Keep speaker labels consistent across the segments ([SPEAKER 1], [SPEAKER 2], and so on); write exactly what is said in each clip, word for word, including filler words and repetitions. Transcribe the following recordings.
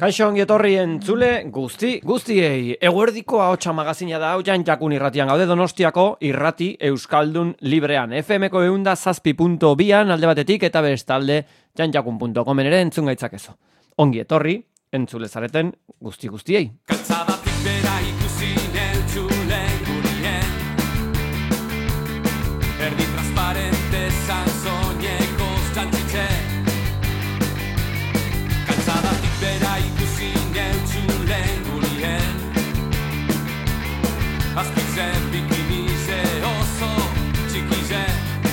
[SPEAKER 1] Kaixo ongi etorri entzule guzti guztiei. Eguerdiko ahotsa magazina da hau Jan Jakun irratian gaude Donostiako irrati euskaldun librean. F M ko ehun eta zazpi puntu bian alde batetik eta bestalde jan jakun puntu comen ere entzun gaitzakezu. Ongi etorri entzule zareten guzti guztiei.
[SPEAKER 2] Kaltzadatik bera ikusi entzule gurien erdi transparente zan soñekos jantzitxe Kaltzadatik bera ikusi entzule gurien azpitzen bikinize oso txikize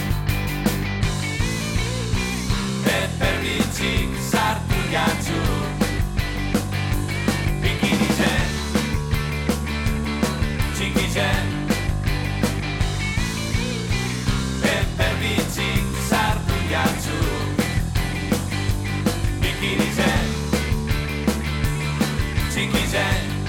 [SPEAKER 2] Eperbitzik sartu jatzu Eperbitzik sartu jatzu Bikinize Txikize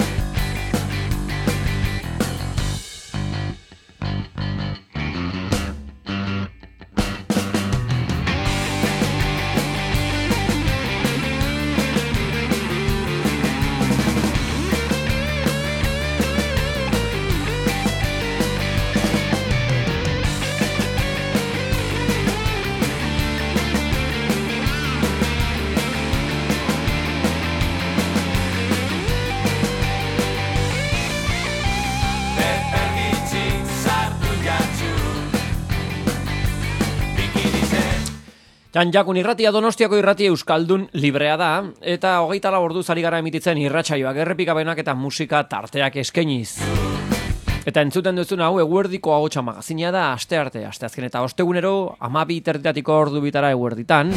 [SPEAKER 1] Jan Jakun irratia Donostiako irrati euskaldun librea da, eta hogeita lau orduz ari gara emititzen irratsaioak, errepikapenak eta musika tarteak eskainiz. Eta entzuten duzun hau eguerdiko ahotsa magazina da, aste arte, aste azken eta ostegunero, hamabi terditatiko ordu bitara eguerditan.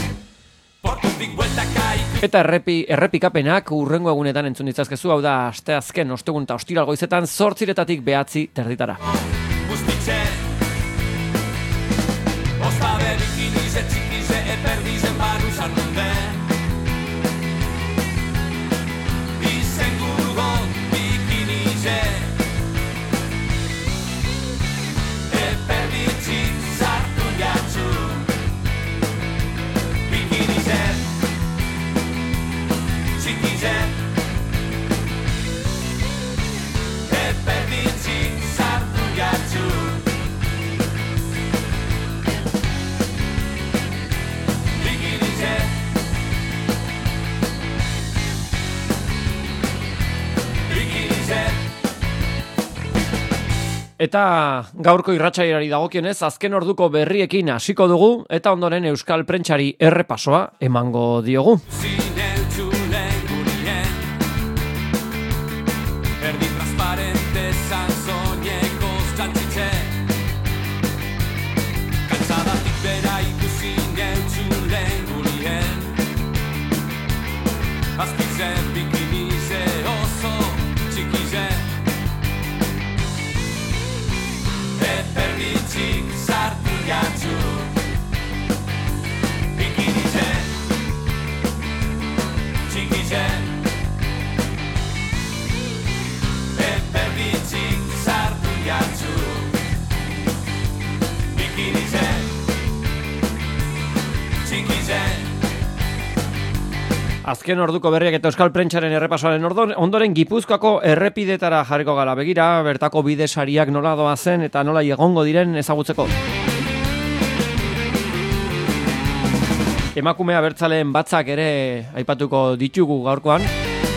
[SPEAKER 1] Eta errepi, errepikapenak urrengo egunetan entzun ditzazkezu, hau da aste azken, ostegun eta ostiral goizetan, zortziretatik behatzi terditara.
[SPEAKER 2] Eperdizen barru sartun den Izen gurgon bikinize Eperditzik sartu jatzu Bikinize Txikize Eperditzik sartu jatzu
[SPEAKER 1] Eta gaurko irratsaioari dagokionez, azken orduko berriekin hasiko dugu eta ondoren euskal prentsari errepasoa emango diogu.
[SPEAKER 2] Erdi transparente zan soñekos jantzitxe Kaltzadatik bera ikusi entzulen gurien azpitzen bikinize oso txikize Eperbitzik sartu jatzu Bikinize Txikize Eperbitzik sartu jatzu Bikinize Txikize
[SPEAKER 1] Azken orduko berriak eta euskal prentsaren errepasoaren ondoren Gipuzkoako errepidetara jarriko gara begira, bertako bidesariak nola doa zen eta nola egongo diren ezagutzeko. Emakume abertzaleen batzak ere aipatuko ditugu gaurkoan.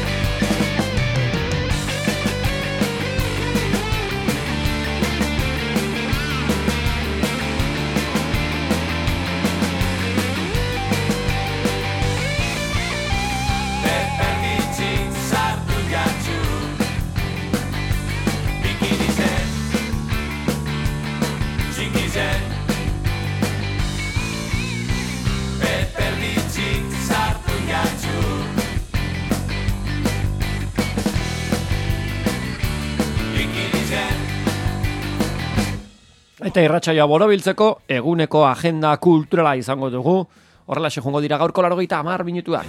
[SPEAKER 1] Eta irratsaioa borobiltzeko eguneko agenda kulturala izango dugu. Horrelaxe joango dira gaurko laurogeita hamar minutuak.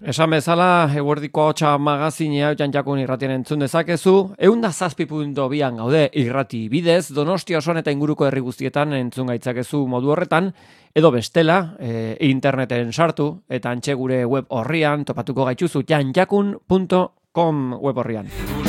[SPEAKER 1] Esan bezala, eguerdiko ahotsa magazinea Jantjakun irratien entzun dezakezu, eunda zazpi puntu bian gaude irrati bidez, Donostia osoan eta inguruko herri guztietan entzun gaitzakezu modu horretan, edo bestela, e, interneten sartu, eta antxe gure web horrian, topatuko gaituzu jantjakun puntu com web horrian.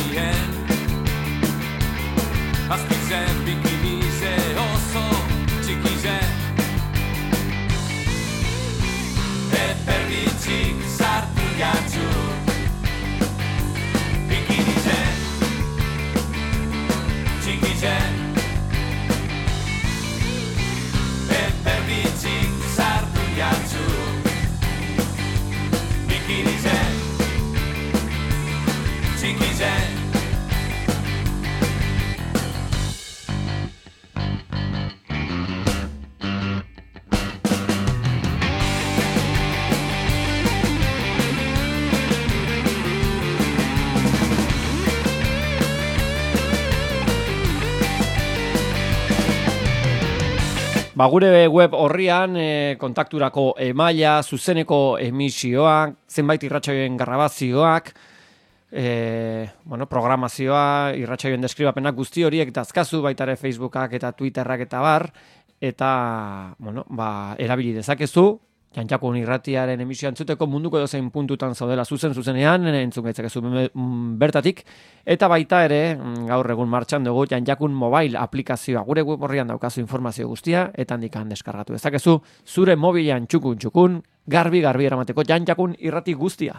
[SPEAKER 1] Ba, gure web horrian e, kontakturako emaila, zuzeneko emisioak, zenbait irratsaioen grabazioak, e, bueno, programazioa, irratsaioen deskribapenak guzti horiek dazkazu baita ere Facebookak eta Twitterrak eta bar, eta bueno, ba, erabili dezakezu, Jantjakun irratiaren emisioa entzuteko munduko edozein puntutan zaudela zuzen zuzenean, entzun gaitzakezu bertatik, eta baita ere, gaur egun martxan dugu Jantjakun mobile aplikazioa, gure web horrian daukazu informazio guztia, eta handikan deskargatu dezakezu, zure mobilean txukun txukun, garbi garbi eramateko Jantjakun irrati guztia.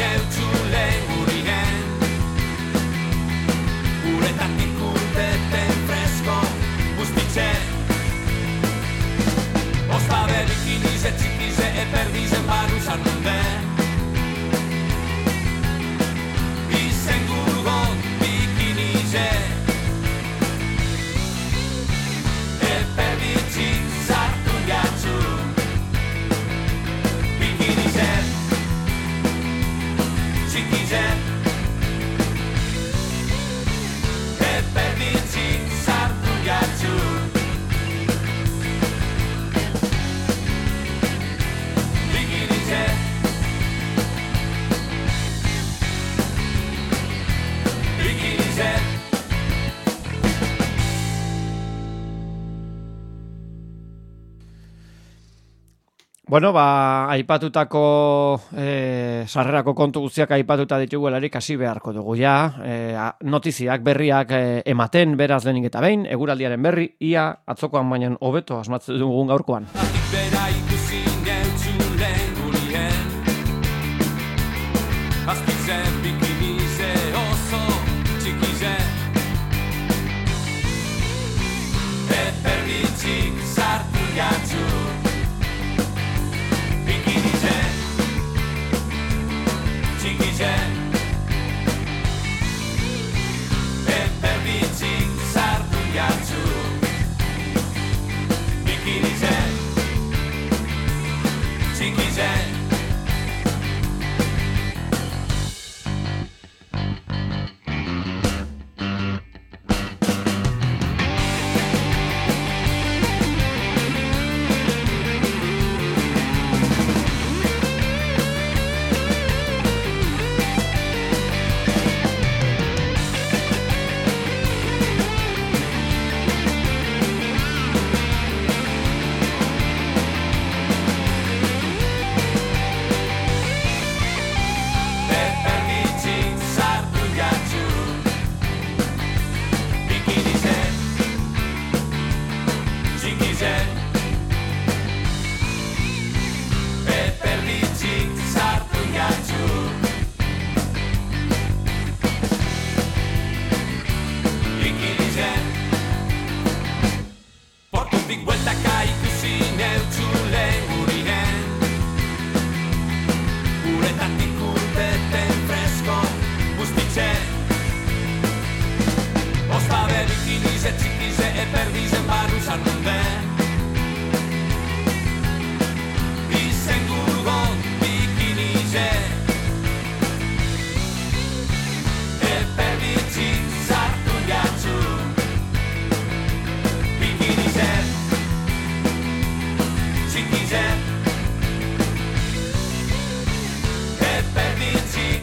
[SPEAKER 1] Bueno, ba, aipatutako e, sarrerako kontu guztiak aipatuta ditugularik hasi beharko dugu ja. E, notiziak, berriak e, ematen, beraz lehenik eta behin, eguraldiaren berri, ia atzokoan baina hobeto asmatzen dugun gaurkoan.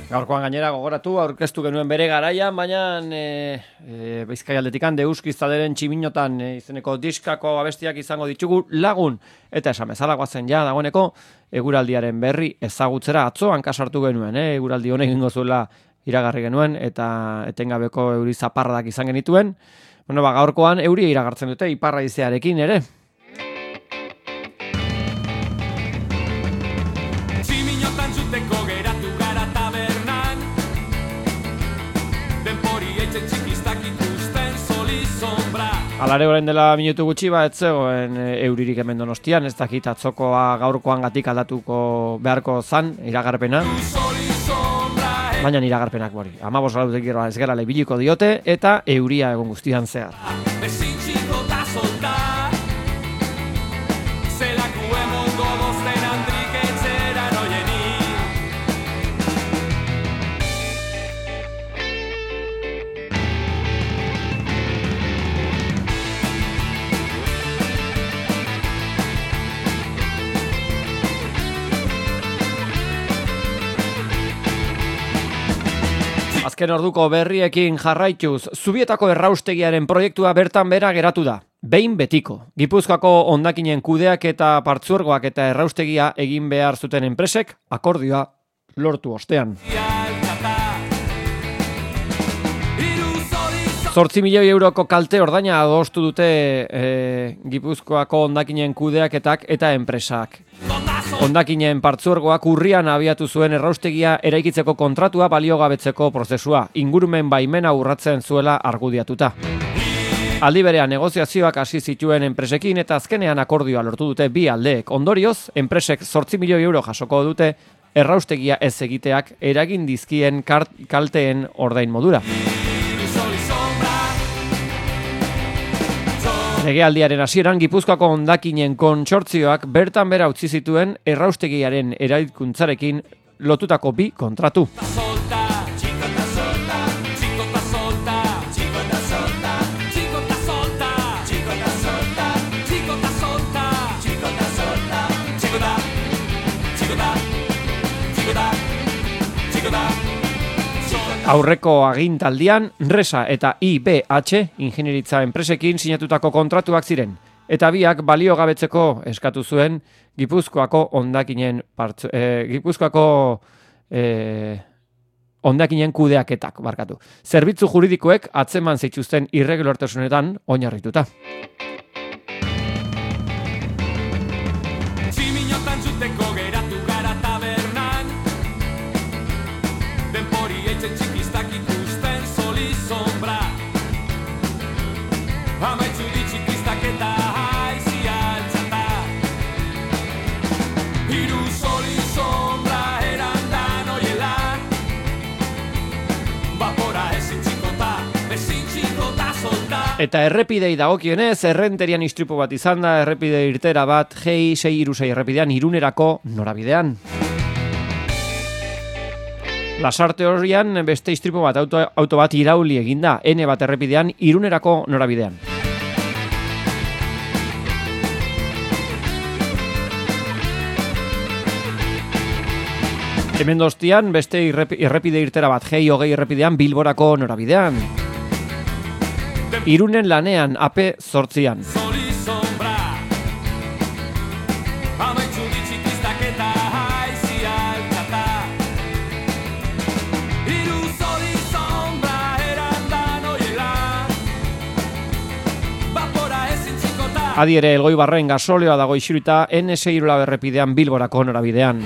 [SPEAKER 1] Gaurkoan gainera gogoratu, aurkeztu genuen bere garaian, baina e, e, Bizkaialdetikan Deuskiz talderen Tximinotan e, izeneko diskako abestiak izango ditugu lagun. Eta esan bezala goazen ja dagoeneko eguraldiaren berri ezagutzera atzo hankasartu genuen, e, eguraldi honek egingo zuela iragarri genuen eta etengabeko euri zaparradak izan genituen. Bueno, ba, gaurkoan euria iragartzen dute iparra izearekin ere.
[SPEAKER 2] Tximinotan zuteko geratu gara tabernan, denpori eitzen txikistak ikusten soli sombra.
[SPEAKER 1] Alare orain dela minutu gutxi ba ez zegoen euririk hemen Donostian, ez dakit atzokoa gaurkoan gatik aldatuko beharko zan iragarpena. Baina iragarpenak bori, amabos gradutik gero ez gara lebiliko diote eta euria egon guztian zehar. Azken orduko berriekin jarraituz, Zubietako erraustegiaren proiektua bertan bera geratu da. Behin betiko. Gipuzkoako hondakinen kudeak eta partzuergoak eta erraustegia egin behar zuten enpresek akordioa lortu ostean. Zortzi milioi euroko kalte ordaina adostu dute e, Gipuzkoako hondakinen kudeaketak eta enpresak. Hondakinen partzuergoak urrian abiatu zuen erraustegia eraikitzeko kontratua baliogabetzeko prozesua, ingurumen baimena urratzen zuela argudiatuta. Aldi berean negoziazioak hasi zituen enpresekin eta azkenean akordioa lortu dute bi aldeek. Ondorioz, enpresek zortzi milioi euro jasoko dute erraustegia ez egiteak eragin dizkien kalteen ordain modura. Legealdiaren hasieran Gipuzkoako hondakinen kontsortzioak bertan bera utzi zituen erraustegiaren eraikuntzarekin lotutako bi kontratu. Aurreko agintaldian, Resa eta I B H ingenieritza enpresekin sinatutako kontratuak ziren, eta biak baliogabetzeko eskatu zuen Gipuzkoako hondakinen partzu, eh, Gipuzkoako eh, hondakinen kudeaketak, barkatu. Zerbitzu juridikoek atzeman zituzten irregulartasunetan oinarrituta.
[SPEAKER 2] Tximinotan zuteko geratu gara tabernan, denpori eitzen txikistak ikusten soli sombra. Amaitzu di txikistak eta haizi altzata, hiru soli sombra erandan oiela, vapora ezin txikota, ezin txikota solta.
[SPEAKER 1] Eta errepidei dagokionez, errenterian istripu bat izan da, errepide irtera bat, G I sei hiru sei errepidean, Irunerako norabidean. Lasarte horrian beste istripu bat, auto, auto bat irauli eginda, N bat errepidean, Irunerako norabidean. Hemen Donostian beste errepide irtera bat, G I hogei errepidean, Bilborako norabidean. Irunen lanean, A P zortzian.
[SPEAKER 2] Soli sombra, amaitzu di txikistak eta haizi altzata, hiru soli sombra erandan oiela, vapora ezin txikota.
[SPEAKER 1] Adi ere, Elgoibarren gasolioa dago isurita, N sei hiru lau errepidean, Bilborako norabidean.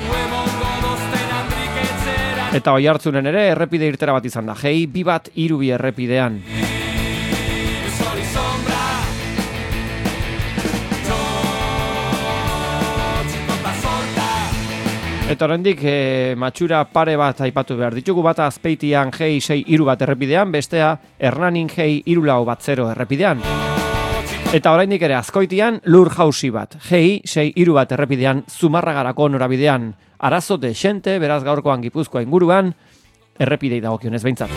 [SPEAKER 1] Eta Oiartzunen ere errepide irtera bat izan da, G I bi bat hiru bi errepidean. Eta oraindik e, matxura pare bat aipatu behar ditugu, bata Azpeitian G I sei hiru bat errepidean, bestea Hernanin G I hiru lau bat zero errepidean. Eta oraindik ere Azkoitian lur jausi bat, G I sei hiru bat errepidean, Zumarragarako norabidean. Arazo de xente, beraz gaurkoan Gipuzkoa inguruan, errepidei dagokionez behintzat.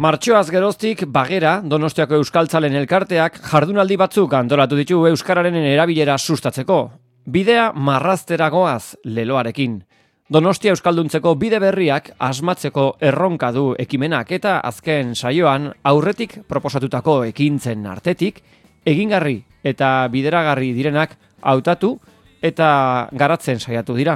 [SPEAKER 1] Martxoaz geroztik Bagera, Donostiako Euskaltzalen elkarteak jardunaldi batzuk antolatu ditu euskararen erabilera sustatzeko. Bidea marrazteragoaz leloarekin. Donostia euskalduntzeko bide berriak asmatzeko erronka du ekimenak eta azken saioan aurretik proposatutako ekintzen artetik egingarri eta bideragarri direnak hautatu eta garatzen saiatu dira.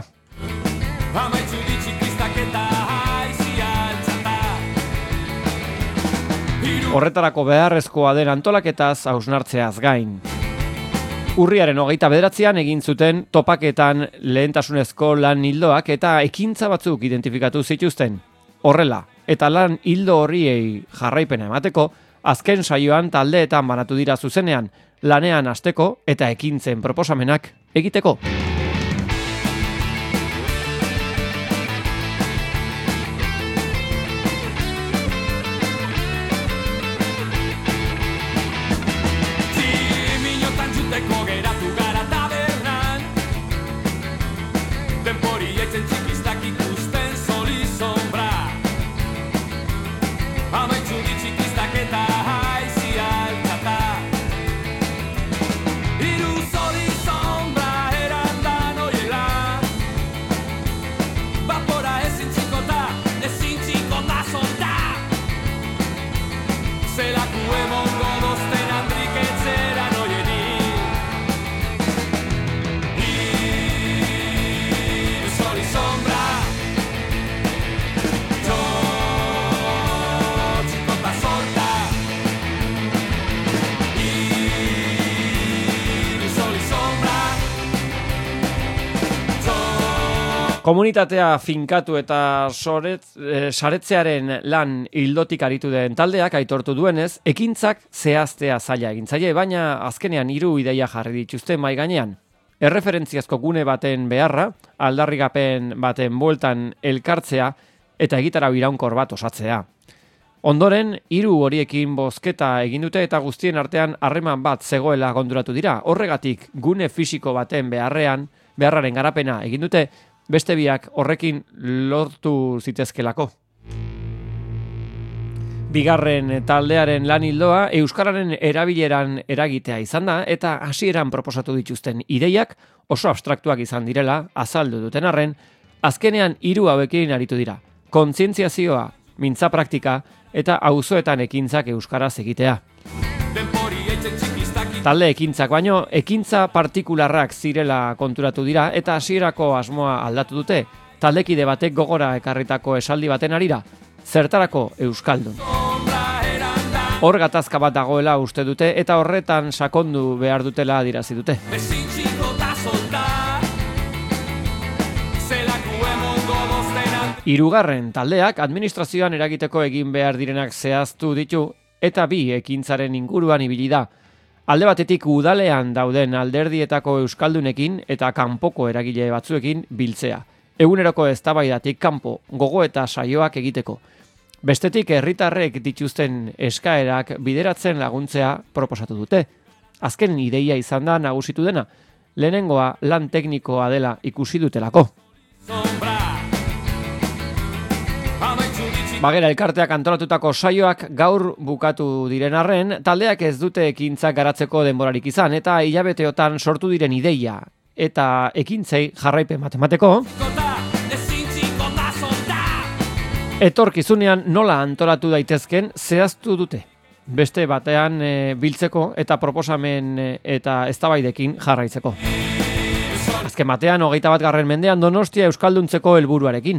[SPEAKER 1] Horretarako beharrezkoa den antolaketaz hausnartzeaz gain. Urriaren hogeita bederatzean egin zuten topaketan lehentasunezko lan hildoak eta ekintza batzuk identifikatu zituzten. Horrela, eta lan hildo horriei jarraipena emateko, azken saioan taldeetan banatu dira zuzenean, lanean hasteko eta ekintzen proposamenak egiteko. Komunitatea finkatu eta soret, e, saretzearen lan hildotik aritu den taldeak aitortu duenez, ekintzak zehaztea zaila egin zaie, baina azkenean hiru ideia jarri dituzte mahai gainean. Erreferentziazko gune baten beharra, aldarrikapen baten bueltan elkartzea eta egitarau iraunkor bat osatzea. Ondoren, hiru horiekin bozketa egin dute eta guztien artean harreman bat zegoela konturatu dira. Horregatik, gune fisiko baten beharrean, beharraren garapena egin dute, beste biak horrekin lortu zitezkelako. Bigarren taldearen lan hildoa euskararen erabileran eragitea izan da eta hasieran proposatu dituzten ideiak oso abstraktuak izan direla azaldu duten arren, azkenean hiru hauekin aritu dira. Kontzientziazioa, mintza praktika eta auzoetan ekintzak euskaraz egitea. Talde ekintzak baino, ekintza partikularrak zirela konturatu dira eta hasierako asmoa aldatu dute, taldekide batek gogora ekarritako esaldi baten arira, zertarako euskaldun. Hor gatazka bat dagoela uste dute eta horretan sakondu behar dutela adirazi dute. Hirugarren taldeak administrazioan eragiteko egin behar direnak zehaztu ditu eta bi ekintzaren inguruan ibili da. Alde batetik udalean dauden alderdietako euskaldunekin eta kanpoko eragile batzuekin biltzea. Eguneroko eztabaidatik kanpo gogo eta saioak egiteko. Bestetik herritarrek dituzten eskaerak bideratzen laguntzea proposatu dute. Azken ideia izan da nagusitu dena. Lehenengoa lan teknikoa dela ikusi dutelako. Bagera elkarteak antolatutako saioak gaur bukatu diren arren, taldeak ez dute ekintzak garatzeko denborarik izan eta hilabeteotan sortu diren ideia eta ekintzei jarraipen matemateko. Etorkizunean nola antolatu daitezken zehaztu dute. Beste batean e, biltzeko eta proposamen e, eta eztabaidekin jarraitzeko. Azken batean hogeita bat garren mendean Donostia euskalduntzeko helburuarekin.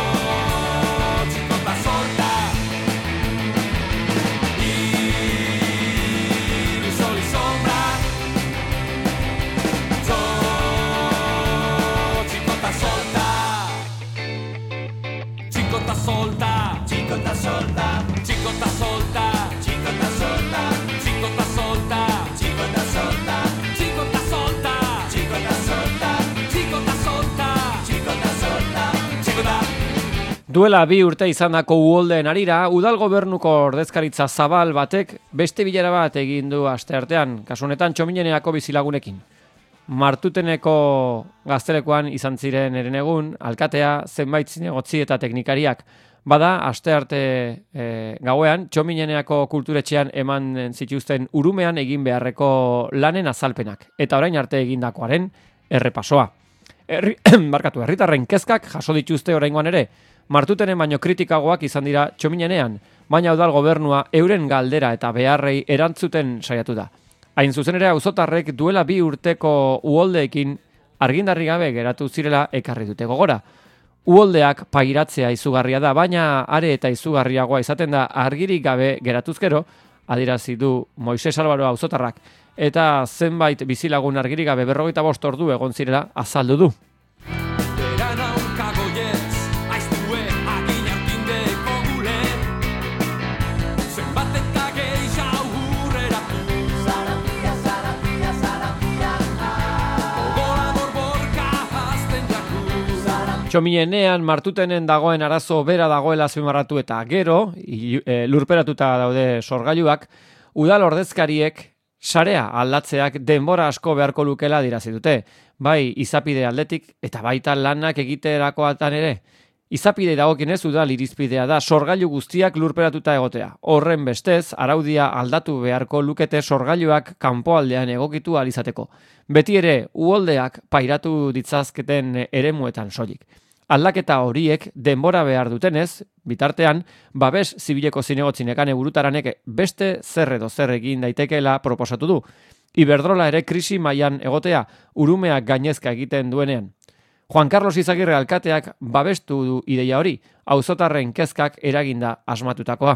[SPEAKER 1] Duela bi urte izandako uholdeen arira, udal gobernuko ordezkaritza zabal batek beste bilera bat egin du asteartean, kasu honetan Txomineneako bizilagunekin. Martuteneko gaztelekoan izan ziren herenegun, alkatea, zenbait zinegotzi eta teknikariak. Bada, astearte e, gauean, Txomineneako kulturetxean eman zituzten urumean egin beharreko lanen azalpenak, eta orain arte egindakoaren errepasoa. Herri, barkatu, herritarren kezkak jaso dituzte oraingoan ere, martutenen baino kritikagoak izan dira Txominenean, baina udal gobernua euren galdera eta beharrei erantzuten saiatu da. Hain zuzen ere auzotarrek duela bi urteko uholdeekin argindarri gabe geratu zirela ekarri dute gogora. Uholdeak pairatzea izugarria da, baina are eta izugarriagoa izaten da argirik gabe geratuzkero, adierazi du Moises Albaro auzotarrak, eta zenbait bizilagun argirik gabe berrogeita bost ordu egon zirela azaldu du. Txominenean martutenen dagoen arazo bera dagoela azpimarratu eta gero, e, lurperatuta daude sorgailuak, udal ordezkariek sarea aldatzeak denbora asko beharko lukela dirazi dute, bai izapide aldetik eta baita lanak egiterakoatan ere. Izapide dagokienez udal irizpidea da sorgailu guztiak lurperatuta egotea. Horren bestez, araudia aldatu beharko lukete sorgailuak kanpoaldean egokitu ahal izateko. Beti ere, uholdeak pairatu ditzazketen eremuetan soilik. Aldaketa horiek denbora behar dutenez, bitartean, babes zibileko zinegotzinekane burutaranek beste zer edo zer egin daitekeela proposatu du. Iberdrola ere krisi mailan egotea, urumeak gainezka egiten duenean. Juan Carlos Izagirre alkateak babestu du ideia hori, auzotarren kezkak eraginda asmatutakoa.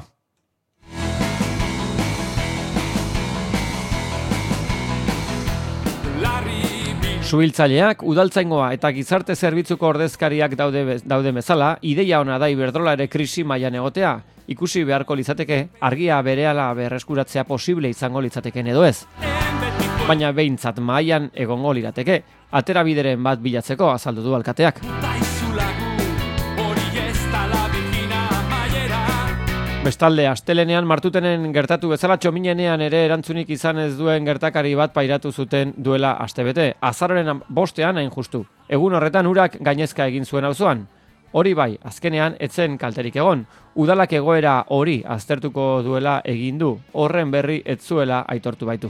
[SPEAKER 1] Suhiltzaileak, udaltzaingoa eta gizarte zerbitzuko ordezkariak daude, daude bezala, ideia ona da Iberdrola ere krisi mailan egotea, ikusi beharko litzateke, argia berehala berreskuratzea posible izango litzateken edo ez. Baina behintzat mailan egongo lirateke, aterabideren bat bilatzeko azaldu du alkateak. Bestalde, astelenean martutenen gertatu bezala Txominenean ere erantzunik izan ez duen gertakari bat pairatu zuten duela astebete. Azaroren bostean hain justu. Egun horretan urak gainezka egin zuen auzoan. Hori bai, azkenean etzen kalterik egon. Udalak egoera hori aztertuko duela egin du. Horren berri ez zuela aitortu baitu.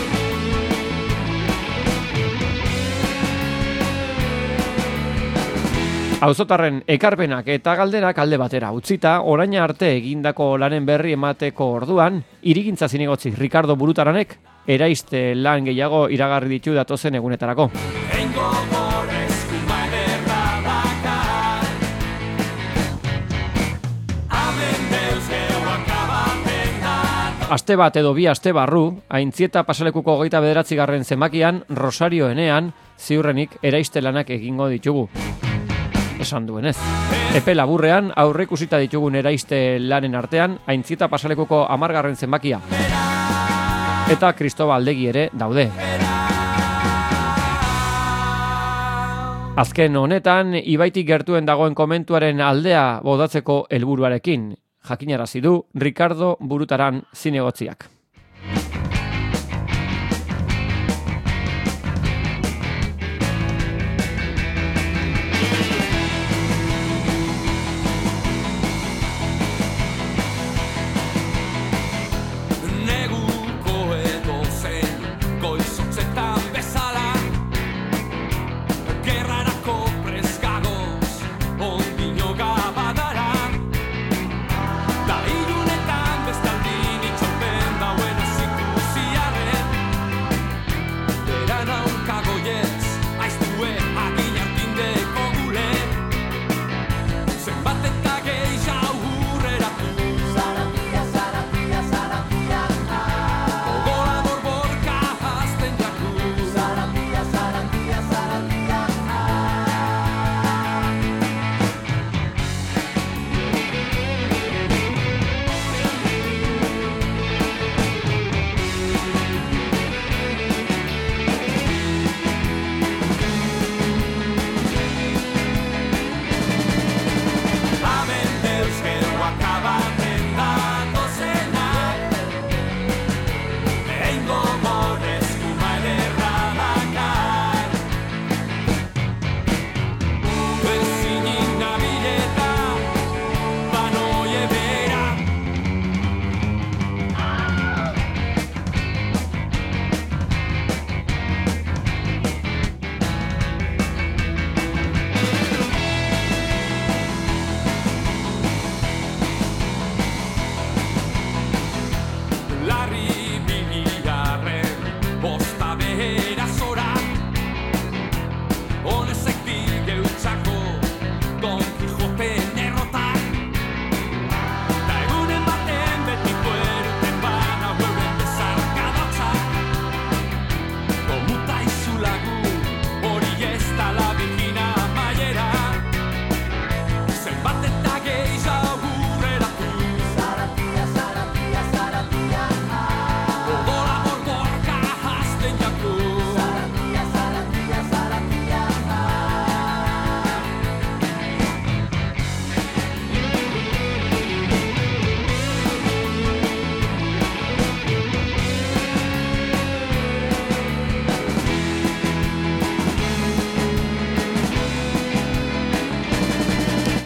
[SPEAKER 1] Auzotarren ekarpenak eta galderak alde batera utzita, orain arte egindako lanen berri emateko orduan, hirigintza zinegotzi Ricardo Burutaranek eraiste lan gehiago iragarri ditu datozen egunetarako. Aste bat edo bi aste barru, Aintzieta pasalekuko hogeita bederatzigarren zenbakian, Rosario enean, ziurrenik eraiste lanak egingo ditugu. Esan duenez. Epe laburrean aurreikusita ditugun eraiste lanen artean Aintzieta pasalekuko hamargarren zenbakia. Eta Kristobal Aldegi ere daude. Azken honetan, ibaitik gertuen dagoen komentuaren aldea bodatzeko helburuarekin, jakinarazi du Ricardo Burutaran zinegotziak.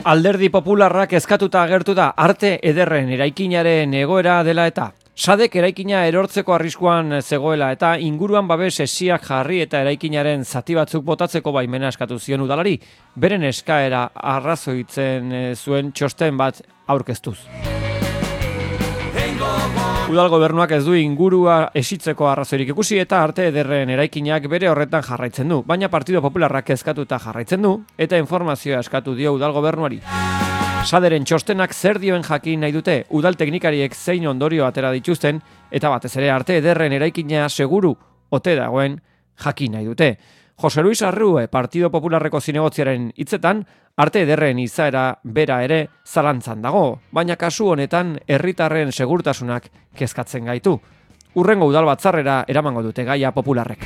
[SPEAKER 1] Alderdi Popularrak eskatuta agertu da arte ederren eraikinaren egoera dela eta sadek eraikina erortzeko arriskuan zegoela eta inguruan babes hesiak jarri eta eraikinaren zati batzuk botatzeko baimena eskatu zion udalari, beren eskaera arrazoitzen zuen txosten bat aurkeztuz. Udal gobernuak ez du ingurua esitzeko arrazoirik ikusi eta arte ederren eraikinak bere horretan jarraitzen du, baina Partido Popularrak eskatuta jarraitzen du eta informazioa eskatu dio udal gobernuari. Saderen txostenak zer dioen jakin nahi dute, udal teknikariek zein ondorio atera dituzten eta batez ere arte ederren eraikina seguru ote dagoen jakin nahi dute. Jose Luis Arrue, Partido Popularreko zinegotziaren hitzetan, arte ederren izaera bera ere zalantzan dago, baina kasu honetan herritarren segurtasunak kezkatzen gaitu. Hurrengo udal batzarrera eramango dute gaia Popularrek.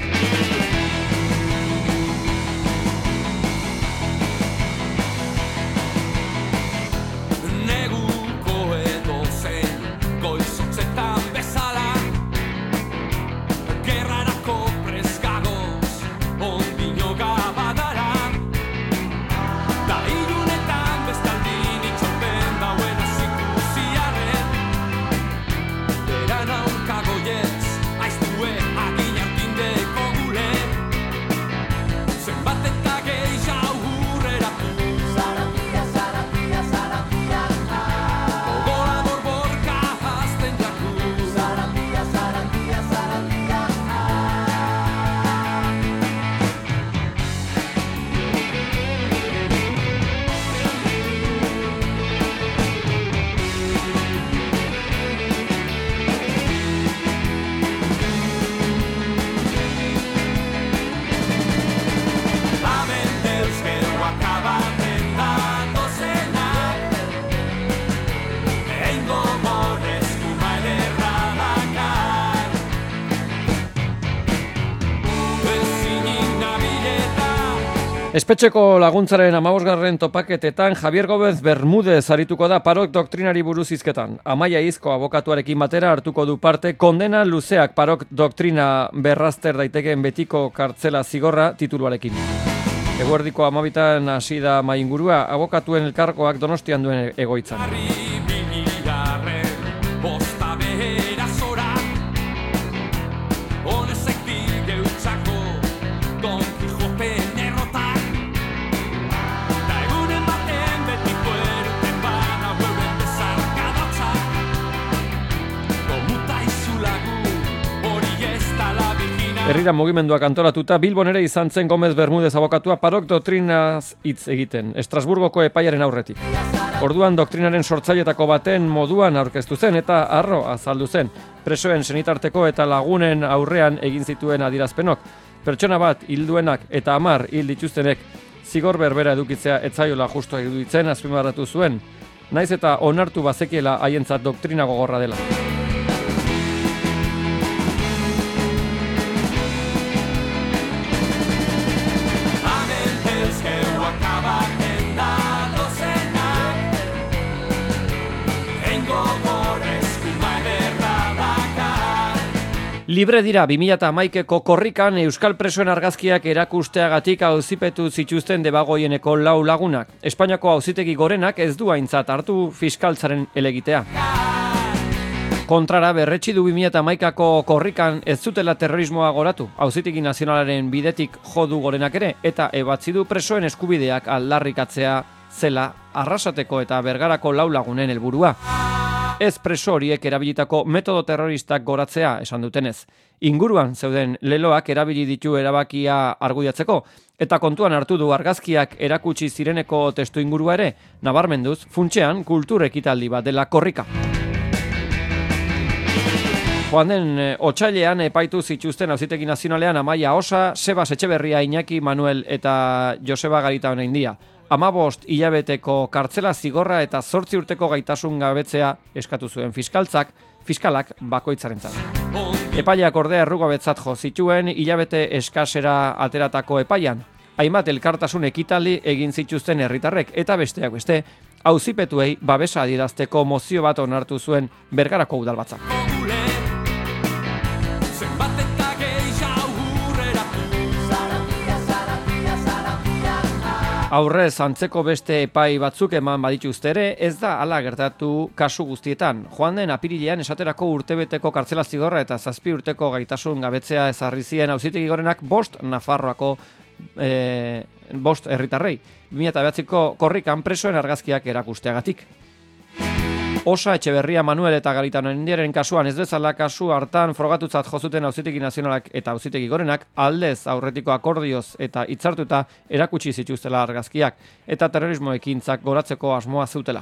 [SPEAKER 1] Espetxeko laguntzaren hamabosgarren topaketetan Javier Gómez Bermúdez arituko da Parot doktrinari buruz hizketan. Amaia Izko abokatuarekin batera hartuko du parte kondena luzeak Parot doktrina berrazter daitekeen betiko kartzela zigorra tituluarekin. Eguerdiko hamabitan hasi da maingurua abokatuen elkargoak Donostian duen egoitzan. Herrira mugimenduak antolatuta Bilbon ere izan zen Gómez Bermúdez abokatua Parot doktrinaz hitz egiten, Estrasburgoko epaiaren aurretik. Orduan doktrinaren sortzailetako baten moduan aurkeztu zen eta harro azaldu zen. Presoen senitarteko eta lagunen aurrean egin zituen adierazpenok. Pertsona bat hilduenak eta hamar hil dituztenek zigor berbera edukitzea etzaiola justu iruditzen azpimarratu zuen. Naiz eta onartu bazekiela haientzat doktrina gogorra dela. Libre dira bi mila hamaikako korrikan euskal presoen argazkiak erakusteagatik auzipetu zituzten debagoieneko lau lagunak. Espainiako auzitegi gorenak ez du aintzat hartu fiskaltzaren helegitea. Kontrara berretsi du bi mila hamaikako korrikan ez zutela terrorismoa goratu. Auzitegi nazionalaren bidetik jodu gorenak ere eta ebatzi du presoen eskubideak aldarrikatzea zela Arrasateko eta Bergarako lau lagunen helburua. Ez preso horiek erabilitako metodo terroristak goratzea esan dutenez. Inguruan zeuden leloak erabili ditu erabakia argudiatzeko eta kontuan hartu du argazkiak erakutsi zireneko testu ingurua ere, nabarmenduz funtsean kultur ekitaldi bat dela korrika. Joan den otsailean epaitu zituzten auzitegi nazionalean Amaia Osa, Sebas Etxeberria, Iñaki Manuel eta Joseba Garita Onaindia. Hamabost hilabeteko kartzela zigorra eta zortzi urteko gaitasun gabetzea eskatu zuen fiskaltzak, fiskalak bakoitzarentzat. Epaileak ordea errugabetzat jo zituen hilabete eskasera ateratako epaian. Hainbat elkartasun ekitaldi egin zituzten herritarrek eta besteak beste, auzipetuei babesa adierazteko mozio bat onartu zuen Bergarako udalbatzak. Aurrez antzeko beste epai batzuk eman badituzte ere, ez da hala gertatu kasu guztietan. Joan den apirilean esaterako urtebeteko kartzela zigorra eta zazpi urteko gaitasun gabetzea ezarri zien auzitegi gorenak bost Nafarroako e, bost herritarrei. bi mila bederatziko korrikan presoen argazkiak erakusteagatik. Osa Etxeberria Manuel eta Garitano Indiaren kasuan ez bezala kasu hartan frogatutzat jozuten auzitegi nazionalak eta auzitegi gorenak aldez aurretiko akordioz eta hitzartuta erakutsi zituztela argazkiak eta terrorismo ekintzak goratzeko asmoa zutela.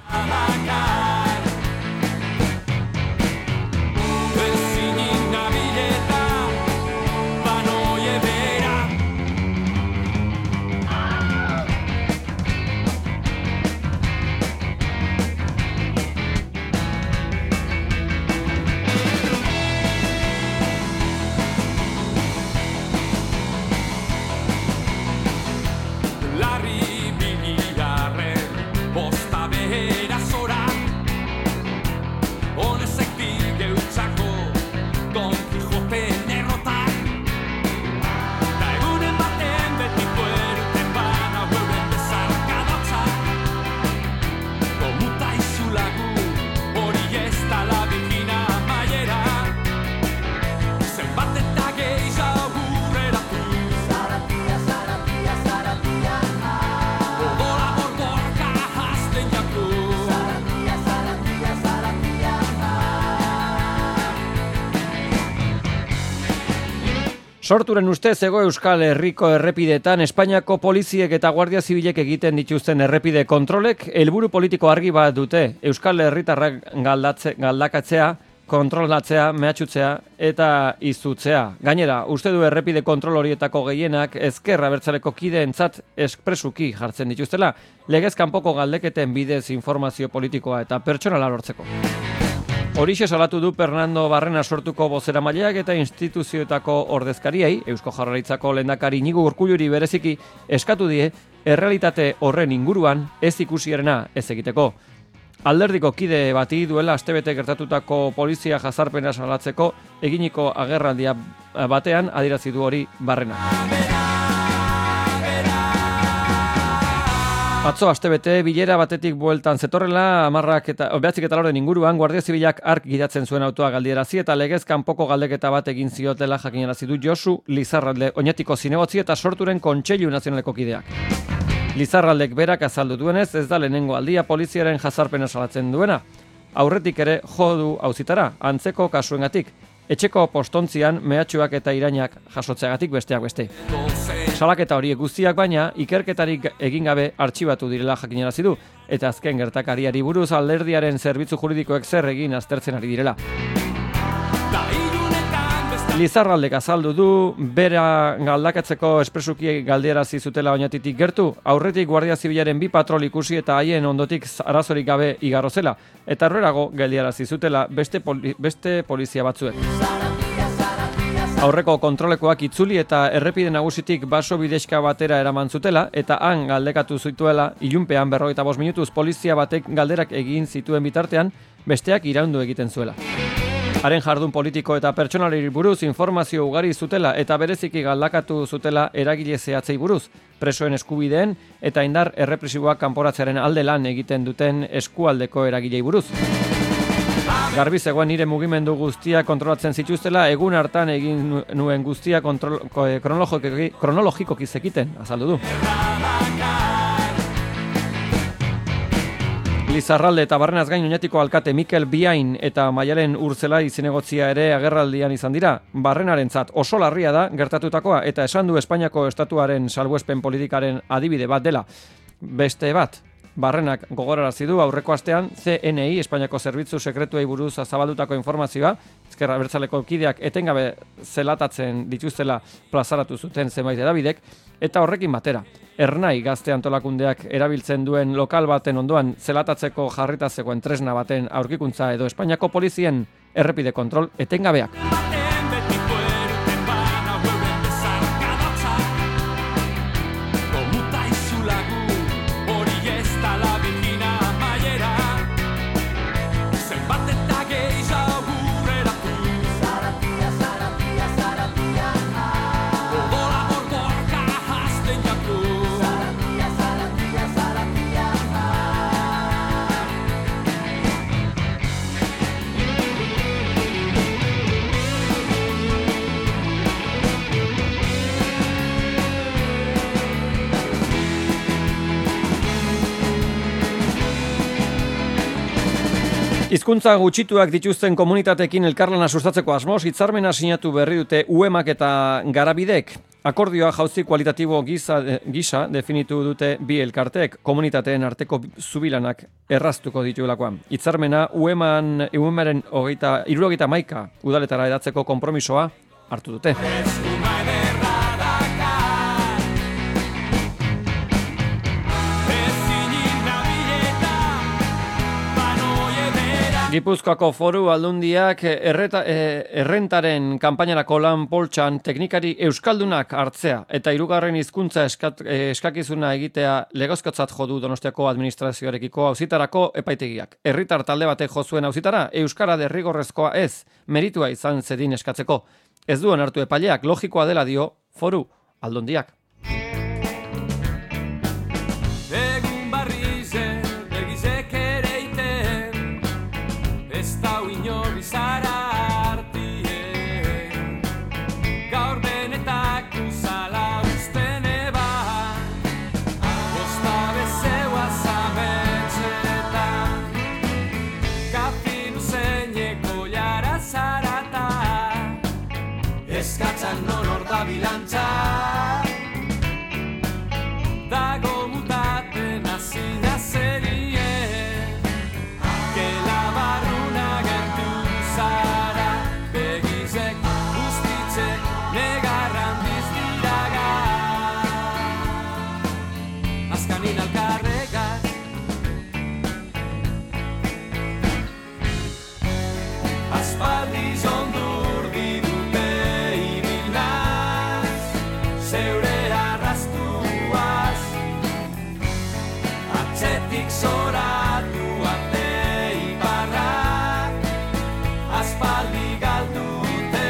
[SPEAKER 1] Sorturen ustez Hego Euskal Herriko errepideetan Espainiako poliziek eta Guardia Zibilek egiten dituzten errepide kontrolek helburu politiko argi bat dute. Euskal Herritarrak galdatze, galdakatzea, kontrolatzea, mehatxutzea eta izutzea. Gainera, uste du errepide kontrol horietako gehienak ezker abertzaleko kideentzat espresuki jartzen dituztela, legez kanpoko galdeketen bidez informazio politikoa eta pertsonala lortzeko. Horixe salatu du Fernando Barrena sortuko bozeramaileak eta instituzioetako ordezkariei, Eusko Jaurlaritzako lehendakari Iñigo Urkulluri bereziki eskatu die errealitate horren inguruan ez ikusierena ez egiteko. Alderdiko kide bati duela astebete gertatutako polizia jazarpena salatzeko eginiko agerraldia batean adierazi du hori Barrena. Atzo astebete bilera batetik bueltan zetorrela, hamarrak eta behatzik eta laurden inguruan, Guardia Zibilak ark gidatzen zuen autoa galdierazi eta legez kanpoko galdeketa bat egin ziotela jakinarazi du Josu Lizarralde, Oñatiko Zinegotzi eta Sorturen Kontseilu Nazionaleko kideak. Lizarraldek berak azaldu duenez, ez da lehenengo aldia poliziaren jazarpena salatzen duena. Aurretik ere jo du auzitara, antzeko kasuengatik. Etxeko postontzian mehatxuak eta irainak jasotzeagatik besteak beste. Salaketa horiek guztiak baina ikerketarik egin gabe artxibatu direla jakinarazi du eta azken gertakariari buruz alderdiaren zerbitzu juridikoek zer egin aztertzen ari direla. Lizarraldek azaldu du bera galdakatzeko espresuki galdierazi zutela Oñatitik gertu, aurretik Guardia Zibilaren bi patrol ikusi eta haien ondotik arazorik gabe igarro zela eta aurrerago geldiarazi zutela beste, poli, beste polizia batzuek. Aurreko kontrolekoak itzuli eta errepide nagusitik baso bidexka batera eraman zutela eta han galdekatu zituela ilunpean berrogeita bost minutuz polizia batek galderak egin zituen bitartean besteak iraundu egiten zuela. Haren jardun politiko eta pertsonalari buruz informazio ugari zutela eta bereziki galdakatu zutela eragile zehatzei buruz, presoen eskubideen eta indar errepresiboak kanporatzearen alde lan egiten duten eskualdeko eragilei buruz. Garbi zegoen nire mugimendu guztia kontrolatzen zituztela, egun hartan egin nuen guztia kontrol, kronologikoki, kronologikoki zekiten, azaldu du. Lizarralde eta Barrenaz gain Oñatiko alkate Mikel Biain eta Maialen Urzelai zinegotzia ere agerraldian izan dira. Barrenarentzat oso larria da gertatutakoa eta esan du Espainiako estatuaren salbuespen politikaren adibide bat dela. Beste bat, Barrenak gogorarazi du aurreko astean C N I Espainiako zerbitzu sekretuei buruz zabaldutako informazioa, ezker abertzaleko kideak etengabe zelatatzen dituztela plazaratu zuten zenbait hedabidek, eta horrekin batera, Ernai gazte antolakundeak erabiltzen duen lokal baten ondoan zelatatzeko jarrita zegoen tresna baten aurkikuntza edo Espainiako polizien errepide kontrol etengabeak. Hizkuntza gutxituak dituzten komunitateekin elkarlana sustatzeko asmoz, hitzarmena sinatu berri dute U E M ak eta Garabidek. Akordioa jauzi kualitatibo gisa, gisa definitu dute bi elkarteek, komunitateen arteko zubilanak erraztuko dituelakoan. Hitzarmena U E M-an, U E M-aren hirurogeita hamaika udaletara edatzeko konpromisoa hartu dute. Gipuzkoako Foru Aldundiak erreta, eh, errentaren kanpainarako lan poltsan teknikari euskaldunak hartzea eta hirugarren hizkuntza eskat, eh, eskakizuna egitea legezkotzat jo du Donostiako administrazioarekiko auzitarako epaitegiak. Herritar talde batek jo zuen auzitara euskara derrigorrezkoa ez, meritua izan zedin eskatzeko. Ez du onartu epaileak, logikoa dela dio Foru Aldundiak.
[SPEAKER 2] Eskatzan non hor da bilantza dago mutaten azina zerie Kela barruna gertu zara begizek guztitzek negarran bizdiraga Azkanin alkarregak Aspaldi zondu zoratu arte ibarrak aspaldi galdute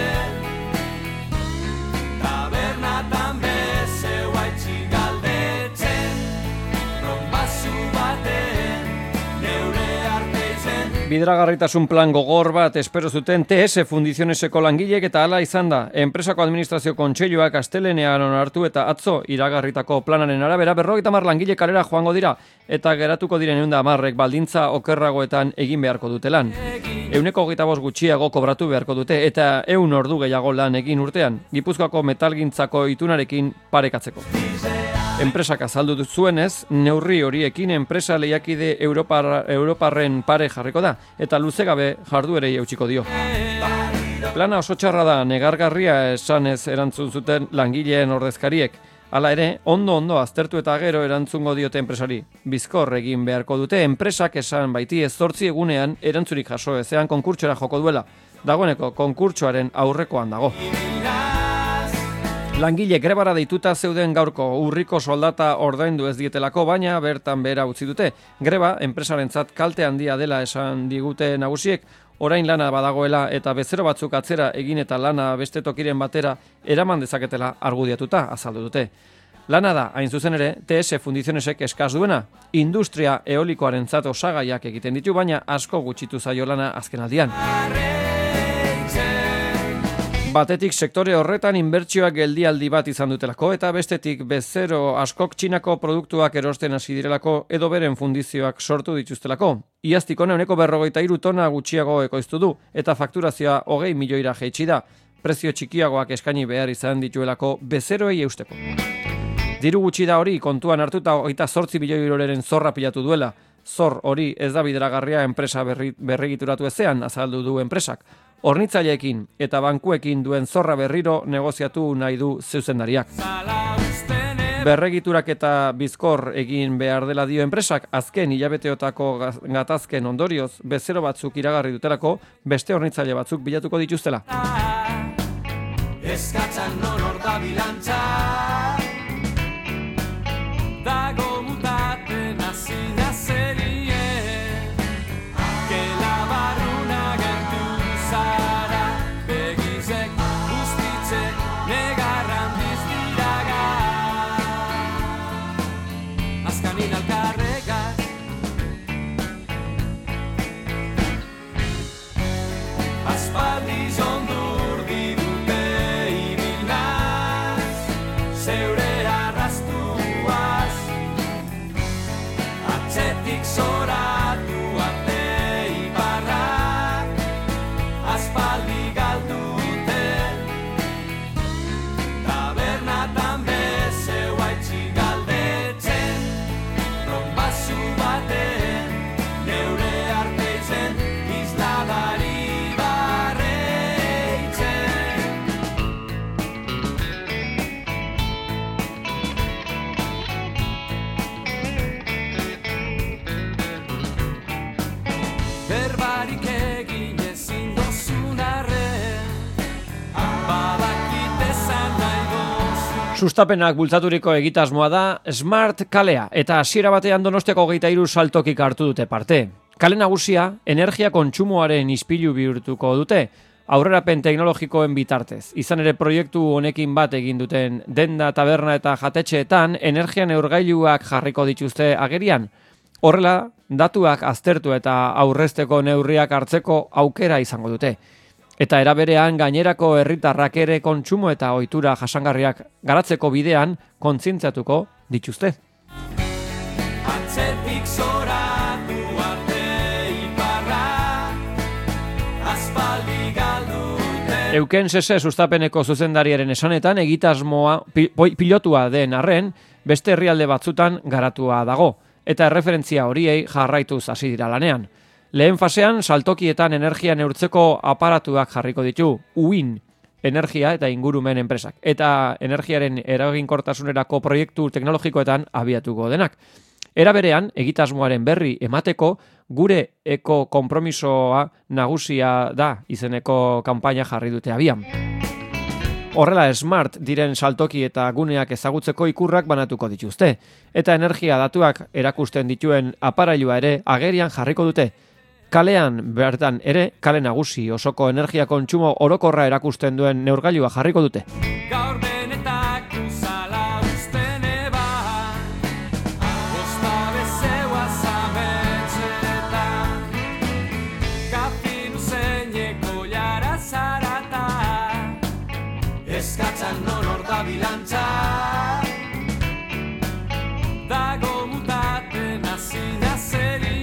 [SPEAKER 2] tabernatan bezeu haitxi galdetzen ronbazu baten neure arte izen
[SPEAKER 1] Bideragarritasun plan gogor bat espero zuten T S Fundizioneseko langilek eta hala izan da. Enpresako administrazio kontseiluak astelehenean onartu eta atzo iragarritako planaren arabera berrogeita hamar langile kalera joango dira eta geratuko diren ehun eta hamarrek baldintza okerragoetan egin beharko dute lan. Ehuneko hogeita bost gutxiago kobratu beharko dute eta ehun ordu gehiago lan egin urtean, Gipuzkoako metalgintzako itunarekin parekatzeko. Enpresak azaldu zuenez, neurri horiekin enpresa lehiakide Europar, Europarren pare jarriko da, eta luzegabe jarduerei eutsiko dio. Plana oso txarra da, negargarria esanez erantzun zuten langileen ordezkariek. Hala ere, ondo-ondo aztertu eta gero erantzungo diote enpresari. Bizkor egin beharko dute enpresak esan baiti ez zortzi egunean erantzurik jaso ezean konkurtsora joko duela. Dagoeneko konkurtsoaren aurrekoan dago. Langile grebara deituta zeuden gaurko urriko soldata ordaindu ez dietelako, baina bertan behera utzi dute. Greba enpresarentzat kalte handia dela esan digute nagusiek, orain lana badagoela eta bezero batzuk atzera egin eta lana beste tokiren batera eraman dezaketela argudiatuta azaldu dute. Lana da, hain zuzen ere, T S Fundizionesek eskaz duena, industria eolikoarentzat osagaiak egiten ditu, baina asko gutxitu zaio lana azkenaldian. Batetik sektore horretan inbertsioak geldialdi bat izan dutelako eta bestetik bezero askok Txinako produktuak erosten hasi direlako edo beren fundizioak sortu dituztelako. Iaztik honeko berrogeita hiru tona gutxiago ekoiztu du eta fakturazioa hogei milioira jaitsi da. Prezio txikiagoak eskaini behar izan dituelako bezeroei eusteko. Diru gutxi da hori kontuan hartuta hogeita zortzi milioi euroren zorra pilatu duela. Zor hori ez da bideragarria enpresa berri, berregituratu ezean azaldu du enpresak. Hornitzaileekin eta bankuekin duen zorra berriro negoziatu nahi du zuzendariak. Berregiturak eta bizkor egin behar dela dio enpresak, azken hilabeteotako gatazken ondorioz bezero batzuk iragarri dutelako, beste hornitzaile batzuk bilatuko dituztela.
[SPEAKER 2] Eskatzan non hor da bilantza dago mutaten azina zerie Kela barruna gertu zara begizek guztitzek negarran bizdiraga Azkanin alkarregak Aspaldi zondur didute ibilnaz
[SPEAKER 1] Sustapenak bultzaturiko egitasmoa da Smart kalea eta hasiera batean Donostiako hogeita hiru saltokik hartu dute parte. Kale nagusia energia kontsumoaren ispilu bihurtuko dute, aurrerapen teknologikoen bitartez. Izan ere proiektu honekin bat egin duten denda, taberna eta jatetxeetan energia neurgailuak jarriko dituzte agerian. Horrela, datuak aztertu eta aurrezteko neurriak hartzeko aukera izango dute. Eta era berean gainerako herritarrak ere kontsumo eta ohitura jasangarriak garatzeko bidean kontzientziatuko dituzte.
[SPEAKER 2] Atzetik zoratu arte iparra, aspaldi galdute.
[SPEAKER 1] Euken Sese sustapeneko zuzendariaren esanetan egitasmoa pilotua den arren, beste herrialde batzutan garatua dago, eta erreferentzia horiei jarraituz hasi dira lanean. Lehen fasean, saltokietan energia neurtzeko aparatuak jarriko ditu, U I N, energia eta ingurumen enpresak, eta energiaren eraginkortasunerako proiektu teknologikoetan abiatuko denak. Era berean, egitasmoaren berri emateko, gure eko konpromisoa nagusia da izeneko kanpaina jarri dute abian. Horrela Smart diren saltoki eta guneak ezagutzeko ikurrak banatuko dituzte, eta energia datuak erakusten dituen aparailua ere agerian jarriko dute. Kalean bertan ere, kale nagusi osoko energia kontsumo orokorra erakusten duen neurgailua jarriko dute.
[SPEAKER 2] Gaur benetak uzala uzten eba, bosta bezeua zametxetan, kafin uzeineko jara zarata, eskatzan non hor da bilantza, dago mutaten azina zeri.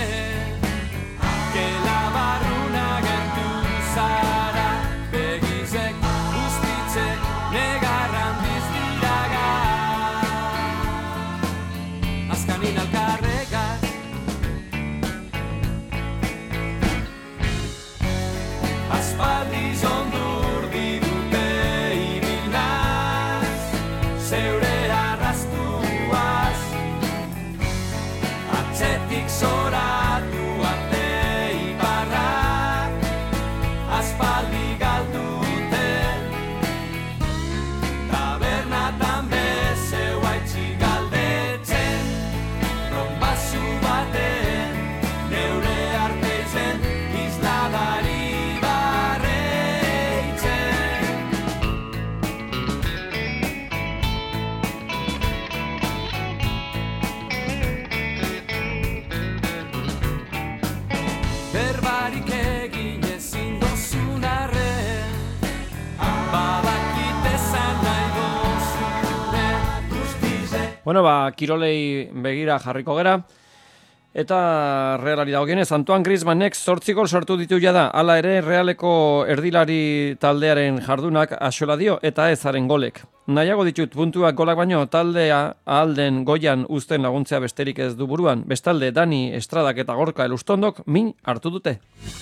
[SPEAKER 1] Bueno, ba, kirolei begira jarriko gera, eta Realari dagokienez, Antoine Griezmannek zortzi gol sortu ditu jada, hala ere Realeko erdilari taldearen jardunak axola dio, eta ez haren golek. Nahiago ditut puntuak golak baino, taldea ahalden goian uzten laguntzea besterik ez du buruan, bestalde Dani, Estradak eta Gorka Elustondok min hartu dute.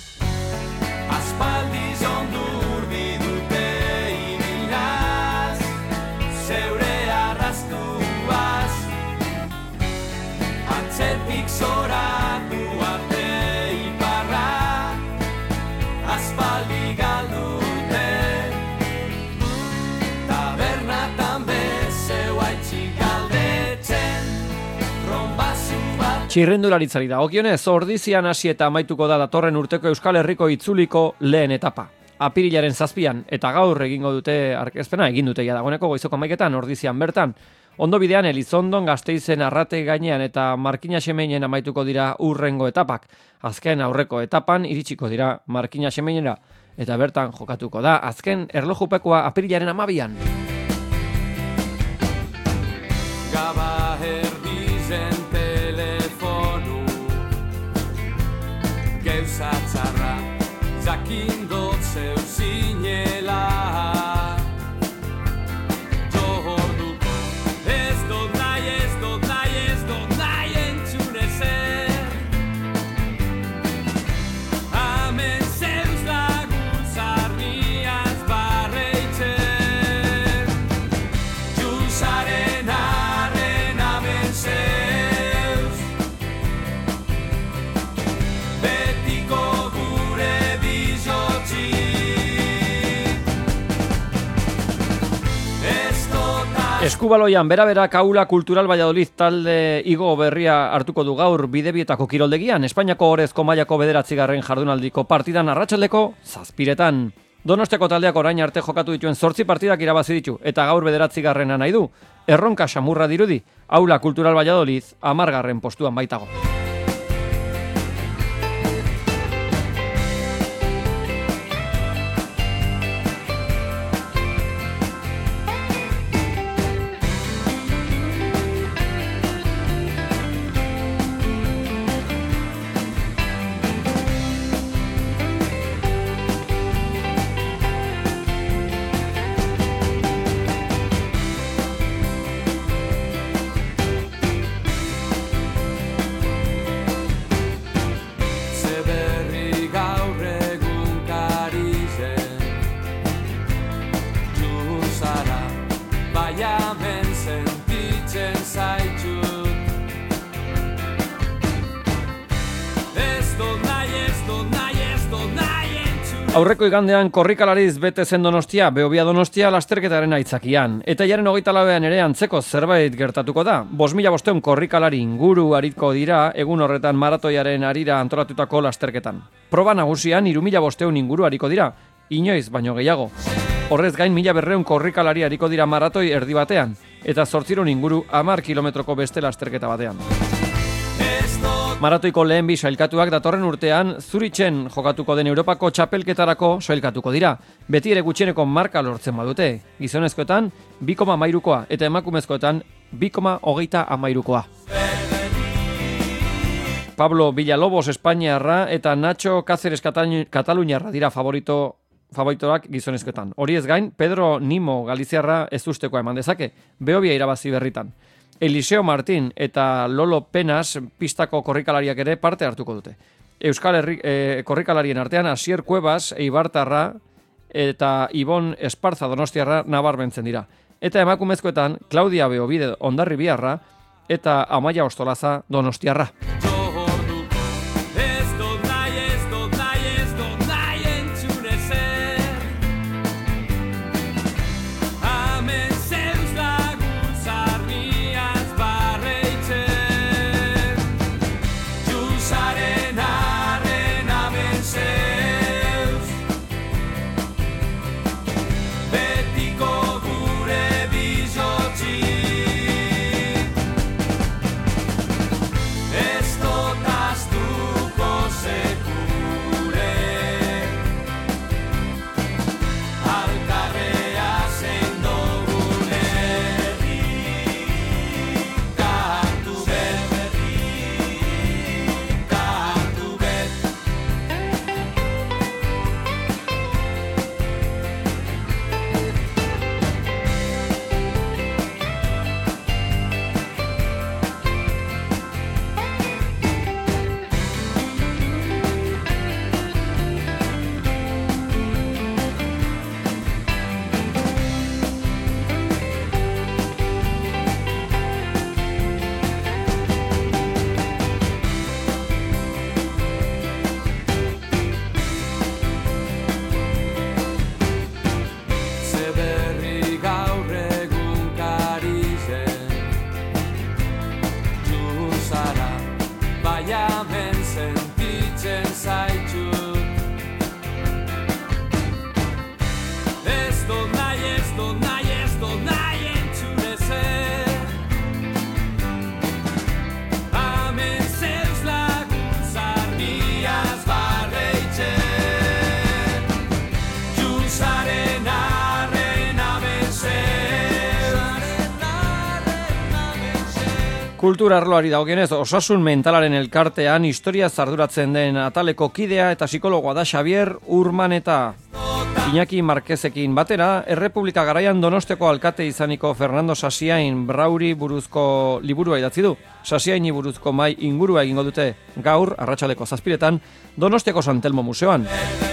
[SPEAKER 2] Aspaldi zondur bidute ibilaz, zeure arrastuaz, atzetik zoratu arte iparra, aspaldi galdute, tabernatan bezeu haitxik galdetzen, ronbazu bat.
[SPEAKER 1] Txirrendularitzari dagokionez, ordizian hasi eta amaituko da datorren urteko Euskal Herriko itzuliko lehen etapa. Apirilaren zazpian eta gaur egingo dute arkezpena, egin dute ja dagoeneko goizoko hamaiketan ordizian bertan. Ondo bidean Elizondon, Gasteizen, Arrate gainean eta Markina Xemeinen amaituko dira urrengo etapak. Azken aurreko etapan iritsiko dira Markina Xemeinera eta bertan jokatuko da azken erlojupekoa apirilaren hamabian.
[SPEAKER 2] Gaba erdizen telefonu, geuzatzarra, jakindot zeu zinela. Jo orduko, ez dut nahi, ez dut nahi, ez dut nahi entzun ezer. Amen zeus lagun zarniaz barreitzen, Jusaren arren amen zeus, betiko gure bizotzi.
[SPEAKER 1] Eskubaloian bera-berak Aula Kultural Valladolid talde igo berria hartuko du gaur Bidebietako kiroldegian, Espainiako orezko mailako bederatzigarren jardunaldiko partidan arratsaldeko zazpiretan. Donostiako taldeak orain arte jokatu dituen zortzi partidak irabazi ditu, eta gaur bederatzigarrena nahi du. Erronka samurra dirudi, Aula Kultural Valladolid hamargarren postuan baitago. Aurreko igandean korrikalariz bete zen Donostia, Behobia Donostia lasterketaren aitzakian. Eta jaren hogeita lauean ere antzeko zerbait gertatuko da. Bost mila bosteun korrikalari inguru ariko dira egun horretan maratoiaren arira antolatutako lasterketan. Proba nagusian hiru mila bosteun inguru ariko dira, inoiz baino gehiago. Horrez gain mila berreun korrikalari ariko dira maratoi erdi batean, eta zortziron inguru hamar kilometroko beste lasterketa batean. Maratoiko lehen bi sailkatuak datorren urtean Zuritzen jokatuko den Europako txapelketarako sailkatuko dira. Beti ere gutxieneko marka lortzen badute. Gizonezkoetan bi koma hamairukoa eta emakumezkoetan bi koma hogeita hamairukoa. Pablo Villalobos Espainiarra eta Nacho Cáceres Kataluniarra dira favorito favoritoak gizonezkoetan. Horiez gain, Pedro Nimo Galiziarra ez ustekoa eman dezake, Behobia irabazi berritan. Eliseo Martín eta Lolo Penas pistako korrikalariak ere parte hartuko dute. Euskal Herri, e, korrikalarien artean Asier Cuevas, Eibartarra eta Ibon Esparza Donostiarra nabarmentzen dira. Eta emakumezkoetan Claudia Beobide Hondarribiarra eta Amaia Ostolaza Donostiarra. Kultura arloari dagokionez, osasun mentalaren elkartean historia zarduratzen den ataleko kidea eta psikologoa da Xavier Urmaneta. Iñaki Marquezekin batera, Errepublika garaian Donostiako alkate izaniko Fernando Sasiain Brauri buruzko liburua idatzi du. Sasiaini buruzko mai ingurua egingo dute gaur, arratsaldeko zazpiretan, Donostiako San Telmo Museoan.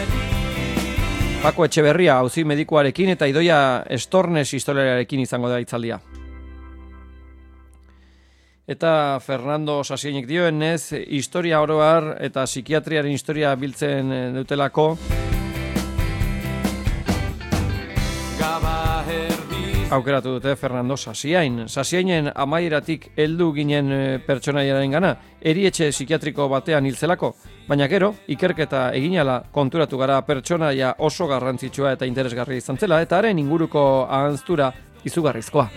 [SPEAKER 1] Paco Etxeberria auzi medikuarekin eta Idoia Estornes historiarekin izango da hitzaldia. Eta Fernando Sasienik dioenez, historia oroar eta psikiatriaren historia biltzen dutelako.
[SPEAKER 2] Gaba erdi
[SPEAKER 1] aukeratu dute Fernando Sasiain. Sasiainen amaieratik heldu ginen pertsonaiaren gana, erietxe psikiatriko batean hiltzelako, baina gero, ikerketa eginala konturatu gara pertsonaia oso garrantzitsua eta interesgarria izan zela, eta haren inguruko ahanztura izugarrizkoa.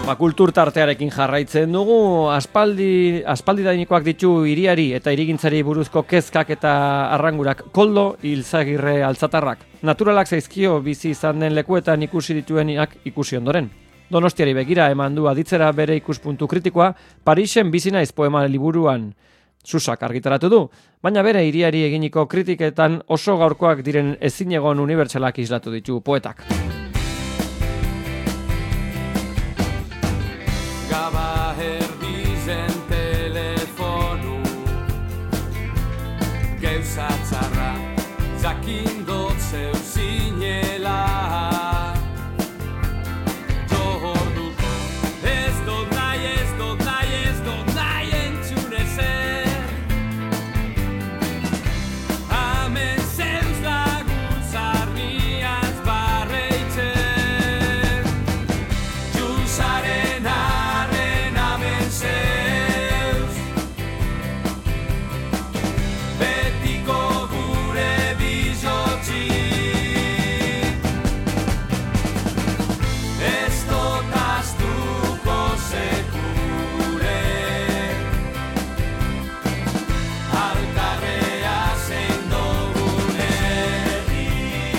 [SPEAKER 1] Ba, kultur tartearekin jarraitzen dugu, aspaldi, aspaldi dainikoak ditu hiriari eta hirigintzari buruzko kezkak eta arrangurak koldo Ilzagirre Altzatarrak. Naturalak zaizkio bizi izan den lekuetan ikusi dituenak ikusi ondoren. Donostiari begira eman du aditzera bere ikuspuntu kritikoa, Parisen bizi naiz poema liburuan Susak argitaratu du, baina bere hiriari eginiko kritiketan oso gaurkoak diren ezinegon unibertsalak islatu ditu poetak.
[SPEAKER 2] Gaba erdizen telefonu Geuzatzarra jakindot zeu zinela Jo orduko ez dut nahi, ez dut nahi, ez dut nahi entzun ezer Amen zeus lagun zarniaz barreitzen Jusaren arren amen zeus Betiko gure bizotzi Ez dut astuko sekure Alkarrea zein dugun herri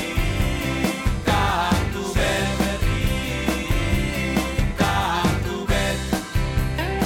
[SPEAKER 2] Kantu bet, kantu bet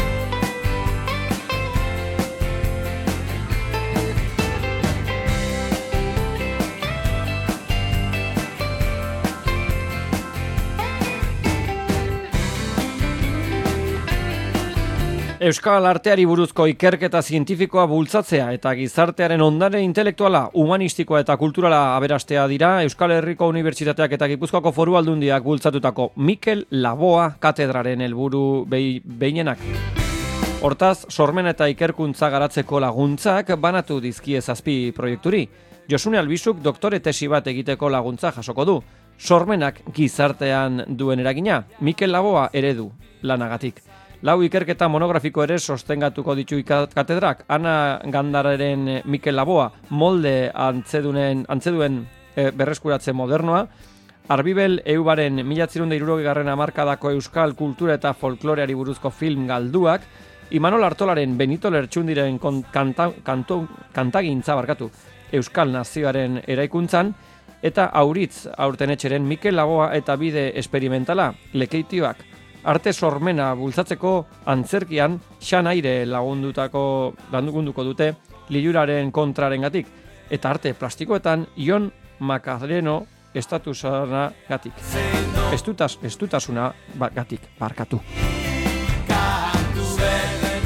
[SPEAKER 1] Euskal arteari buruzko ikerketa zientifikoa bultzatzea eta gizartearen ondare intelektuala, humanistikoa eta kulturala aberastea dira Euskal Herriko Unibertsitateak eta Gipuzkoako Foru Aldundiak bultzatutako Mikel Laboa katedraren helburu behi- behinenak. Hortaz, sormena eta ikerkuntza garatzeko laguntzak banatu dizkie zazpi proiekturi. Josune Albizuk doktore tesi bat egiteko laguntza jasoko du. Sormenak gizartean duen eragina, Mikel Laboa eredu lanagatik. Lau ikerketa monografiko ere sostengatuko ditu ikat- katedrak. Ana Gandararen Mikel Laboa molde antzedunen, antzeduen e, berreskuratze modernoa, Arbibel Eubaren mila zazpiehun eta hirurogeigarren hamarkadako euskal kultura eta folkloreari buruzko film galduak, Imanol Artolaren Benito Lertxundiren kon- kanta, kanto, kantagintza barkatu euskal nazioaren eraikuntzan, eta Auritz Aurtenetxeren Mikel Laboa eta bide esperimentala Lekeitioak. Arte sormena bultzatzeko antzerkian xanaire lagundutako lagunduko dute liluraren kontrarengatik eta arte plastikoetan Ion Macareno estatusana gatik. Estutas, estutasuna ba, gatik barkatu.
[SPEAKER 2] Kantu bet,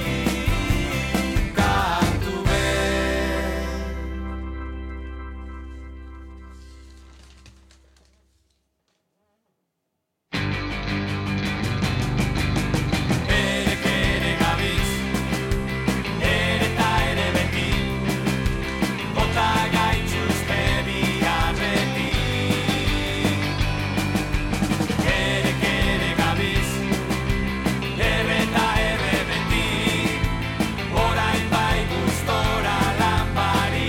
[SPEAKER 2] kantu bet Ere kere gabiz, ere ta ere beti Bota gaituzte biharreti Ere kere gabiz, ere ta ere beti Orain bai gustora lanbari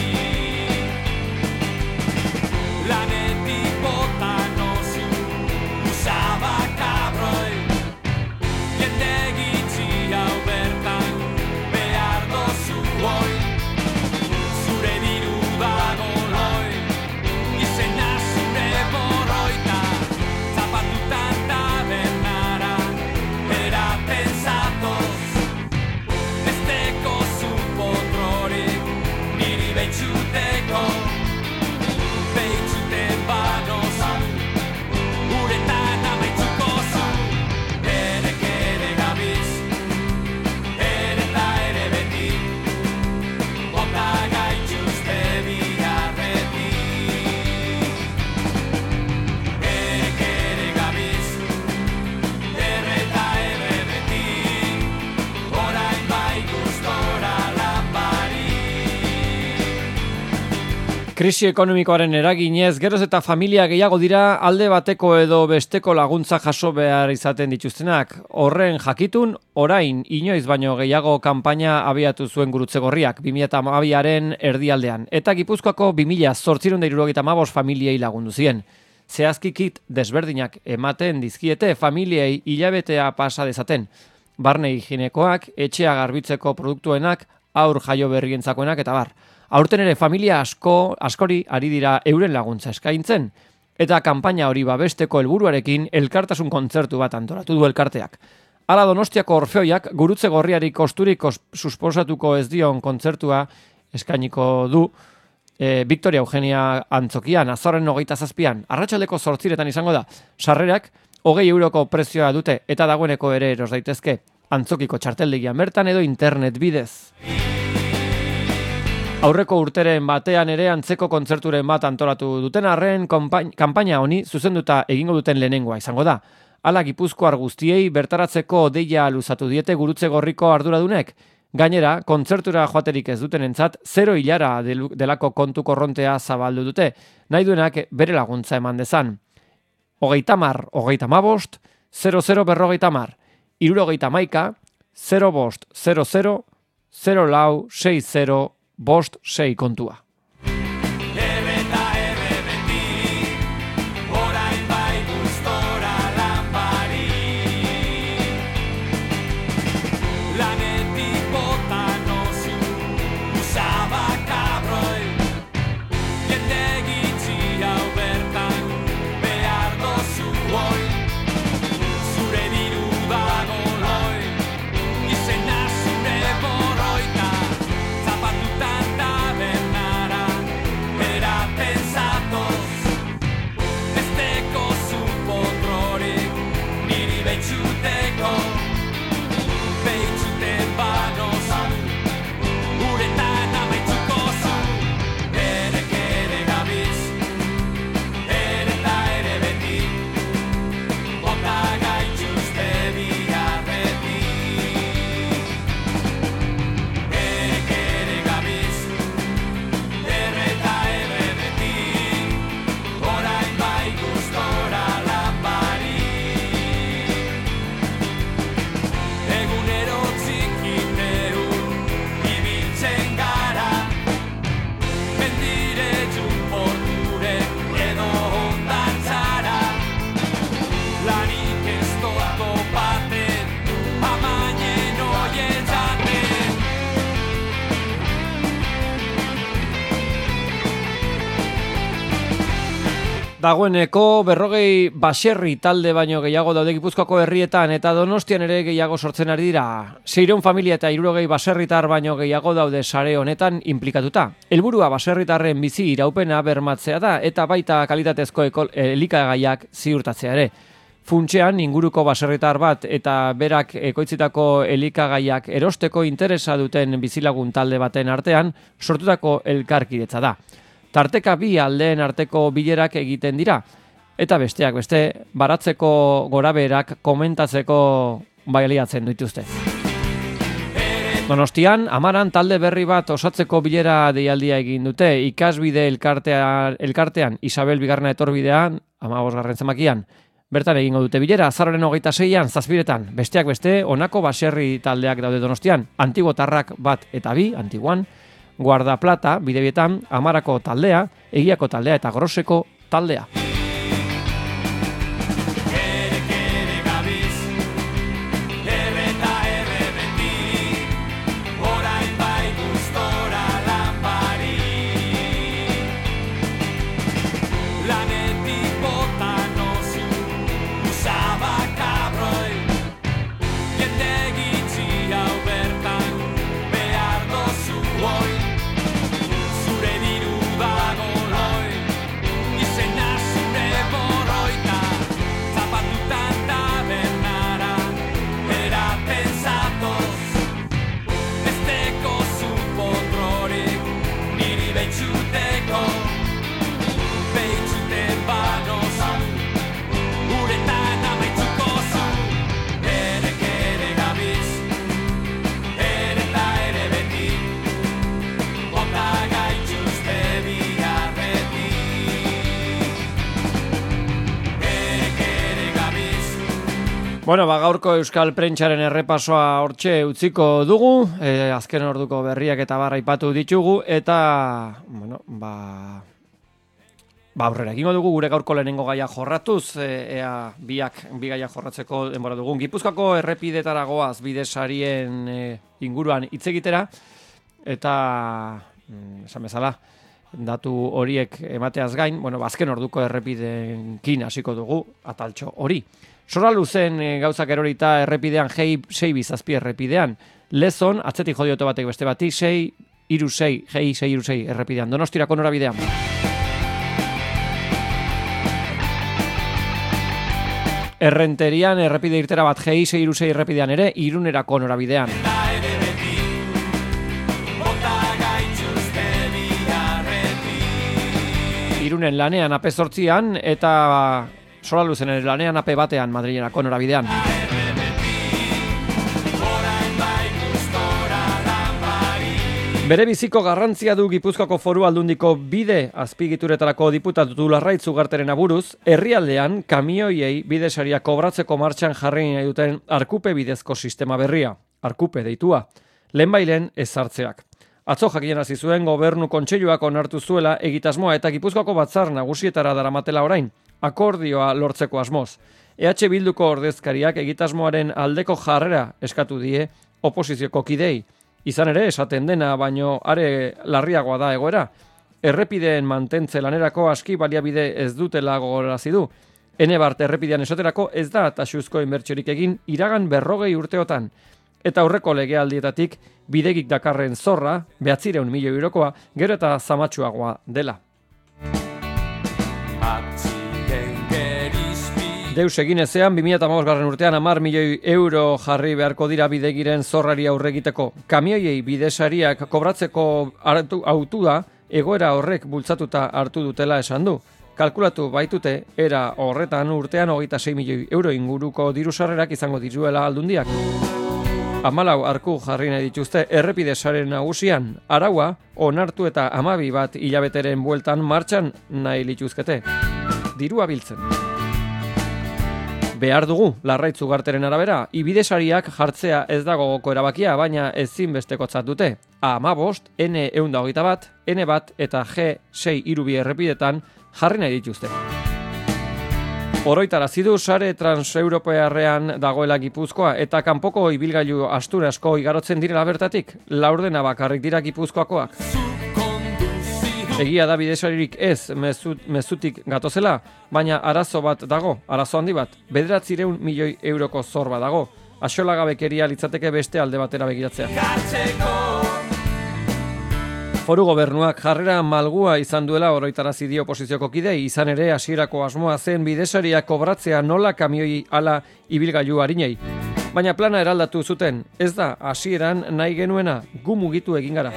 [SPEAKER 2] Lanetik bota nozu usaba kabroi Jende gitzi hau bertan behar dozu hoi Zure diru dago loi Izena zure borroita Zapatutan tabernara Eraten zatoz Besteko zu potrorik Niri behitxuteko Behitxuten banozu Uretan amaitzuko zu Ere kere gabiz Ere ta ere beti Bota gaituzte biharreti Ere kere gabiz Ere ta ere beti Orain bai gustora lanbari
[SPEAKER 1] Krisi ekonomikoaren eraginez, geroz eta familia gehiago dira alde bateko edo besteko laguntza jaso behar izaten dituztenak. Horren jakitun, orain inoiz baino gehiago kanpaina abiatu zuen Gurutze Gorriak bi mila hamabiaren erdialdean. Eta Gipuzkoako bi mila zortziehun eta hirurogeita hamabost familiei lagundu zien. zehazki kit desberdinak ematen dizkiete familiei hilabetea pasa dezaten. Barne higienekoak, etxea garbitzeko produktuenak, aur jaio berrientzakoenak eta bar. Aurten ere familia asko askori ari dira euren laguntza eskaintzen, eta kanpaina hori babesteko helburuarekin elkartasun kontzertu bat antolatu du elkarteak. Hala Donostiako Orfeoiak gurutze gorriari kosturik susposatuko ez dion kontzertua eskainiko du e, Victoria Eugenia Antzokian, azaroaren hogeita zazpian, arratsaldeko zortziretan izango da. Sarrerak hogei euroko prezioa dute eta dagoeneko ere eros daitezke Antzokiko txarteldegian bertan edo internet bidez. Aurreko urteren batean ere antzeko kontzerturen bat antolatu duten arren kanpaina honi zuzenduta egingo duten lehenengoa izango da. Hala Gipuzkoar guztiei bertaratzeko deia luzatu diete gurutze gorriko arduradunek. Gainera, kontzertura joaterik ez dutenentzat zero hilara delako kontu korrontea zabaldu dute, nahi duenak bere laguntza eman dezan. Hogeita mar, hogeita mabost, zero zero berrogeita mar, irurogeita maika, zero bost, zero zero, zero lau, sei zero, bost sei kontua. Dagoeneko berrogei baserri talde baino gehiago daude Gipuzkoako herrietan eta Donostian ere gehiago sortzen ari dira. Seiehun familia eta hirurogei baserritar baino gehiago daude sare honetan inplikatuta. Helburua baserritarren bizi iraupena bermatzea da eta baita kalitatezko elikagaiak ziurtatzea ere. Funtsean inguruko baserritar bat eta berak ekoitzitako elikagaiak erosteko interesa duten bizilagun talde baten artean sortutako elkarkidetza da. Tarteka bi aldeen arteko bilerak egiten dira, eta besteak beste baratzeko gorabeherak komentatzeko baliatzen dituzte. Donostian, Amaran talde berri bat osatzeko bilera deialdia egin dute, ikasbide elkartea, elkartean Isabel Bigarna etorbidean, hamabosgarren zenbakian. Bertan egingo dute bilera, azaroaren hogeita seian, zazpiretan, besteak beste, honako baserri taldeak daude Donostian, Antiguotarrak bat eta bi, Antiguan, Guarda Plata, Bidebietan, Amarako taldea, Egiako taldea eta Groseko taldea. Bueno, ba, gaurko Euskal Prentsaren errepasoa hortxe utziko dugu, e, azken orduko berriak eta barra aipatu ditugu, eta, bueno, ba, Ba, aurrera egingo dugu gure gaurko lehenengo gaia jorratuz, e, ea biak, bi gaia jorratzeko denbora dugun. Gipuzkoako errepidetara goaz bidesarien e, inguruan hitz egitera, eta, mm, esan bezala, datu horiek emateaz gain, bueno, azken orduko errepidenkin hasiko dugu ataltxo hori. Sora luzen e, gauzak erorita errepidean, jei, sei bizazpi errepidean, lezon, atzetik jodioto batek beste bati, sei, iru sei, jei, sei, iru sei errepidean, Donostirako norabidean. Errenterian errepide irtera bat jei sei iru sei errepidean ere, Irunerako norabidean. Irunen lanean ape zortzian eta Sora luzen lanean ape batean Madrilenako norabidean. Bere biziko garrantzia du Gipuzkoako Foru Aldundiko bide azpigituretarako diputatu Larraitz Ugarteren aburuz, herrialdean kamioiei bidesaria kobratzeko martxan jarri nahi duten arkupe bidezko sistema berria, arkupe deitua, lehenbailen ezartzeak. Atzo jakinarazi zuen Gobernu Kontseiluak onartu zuela egitasmoa eta Gipuzkoako batzar nagusietara daramatela orain, akordioa lortzeko asmoz. E H Bilduko ordezkariak egitasmoaren aldeko jarrera eskatu die oposizioko kidei. Izan ere, esaten dena, baino are larriagoa da egoera. Errepideen mantentze lanerako aski baliabide ez dutela gogorarazi du. Ene bart errepidean esaterako ez da taxuzko inbertsiorik egin iragan berrogei urteotan. Eta aurreko legealdietatik bidegik dakarren zorra, behatzireun milioi eurokoa, gero eta zamatsuagoa dela. Deus egin ezean, bi mila hamabost garren urtean hamar milioi euro jarri beharko dira bidegiren zorrari aurre egiteko. Kamioiei bidesariak kobratzeko autua egoera horrek bultzatuta hartu dutela esan du. Kalkulatu baitute, era horretan urtean hogeita sei milioi euro inguruko diru sarrerak izango dituela aldundiak. Hamalau arku jarri nahi dituzte errepidesaren nagusian, araua onartu eta hamabi bat hilabeteren bueltan martxan nahi lituzkete. Dirua biltzen. Behar dugu, Larraitz Ugarteren arabera, ibidesariak jartzea ez dago goko erabakia, baina ezinbestekotzat dute. A hamabost, N ehun eta hogeita bat, N bat eta G sei hiru bi errepidetan jarri nahi dituzte. Oroitarazi du sare transeuropearrean dagoela Gipuzkoa eta kanpoko ibilgailu astun asko igarotzen direla bertatik, laurdena bakarrik dira Gipuzkoakoak. Egia da bidesaririk ez mezut, mezutik gatozela, baina arazo bat dago, arazo handi bat, bederatzireun milioi euroko zorba dago. Axolagabekeria litzateke beste alde batera begiratzea. Foru Gobernuak jarrera malgua izan duela oroitarazi dio oposizioko kidei, izan ere hasierako asmoa zen bidesariak kobratzea nola kamioi ala ibilgailu arinei. Baina plana eraldatu zuten, ez da hasieran nahi genuena, gu mugitu egin gara.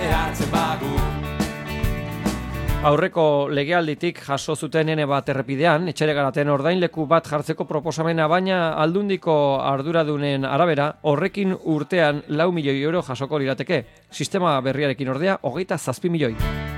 [SPEAKER 1] Aurreko legealditik jaso zuten ene bat errepidean, etxere garaten ordainleku bat jartzeko proposamena, baina aldundiko arduradunen arabera, horrekin urtean lau milioi euro jasoko lirateke. Sistema berriarekin ordea, hogeita zazpi milioi.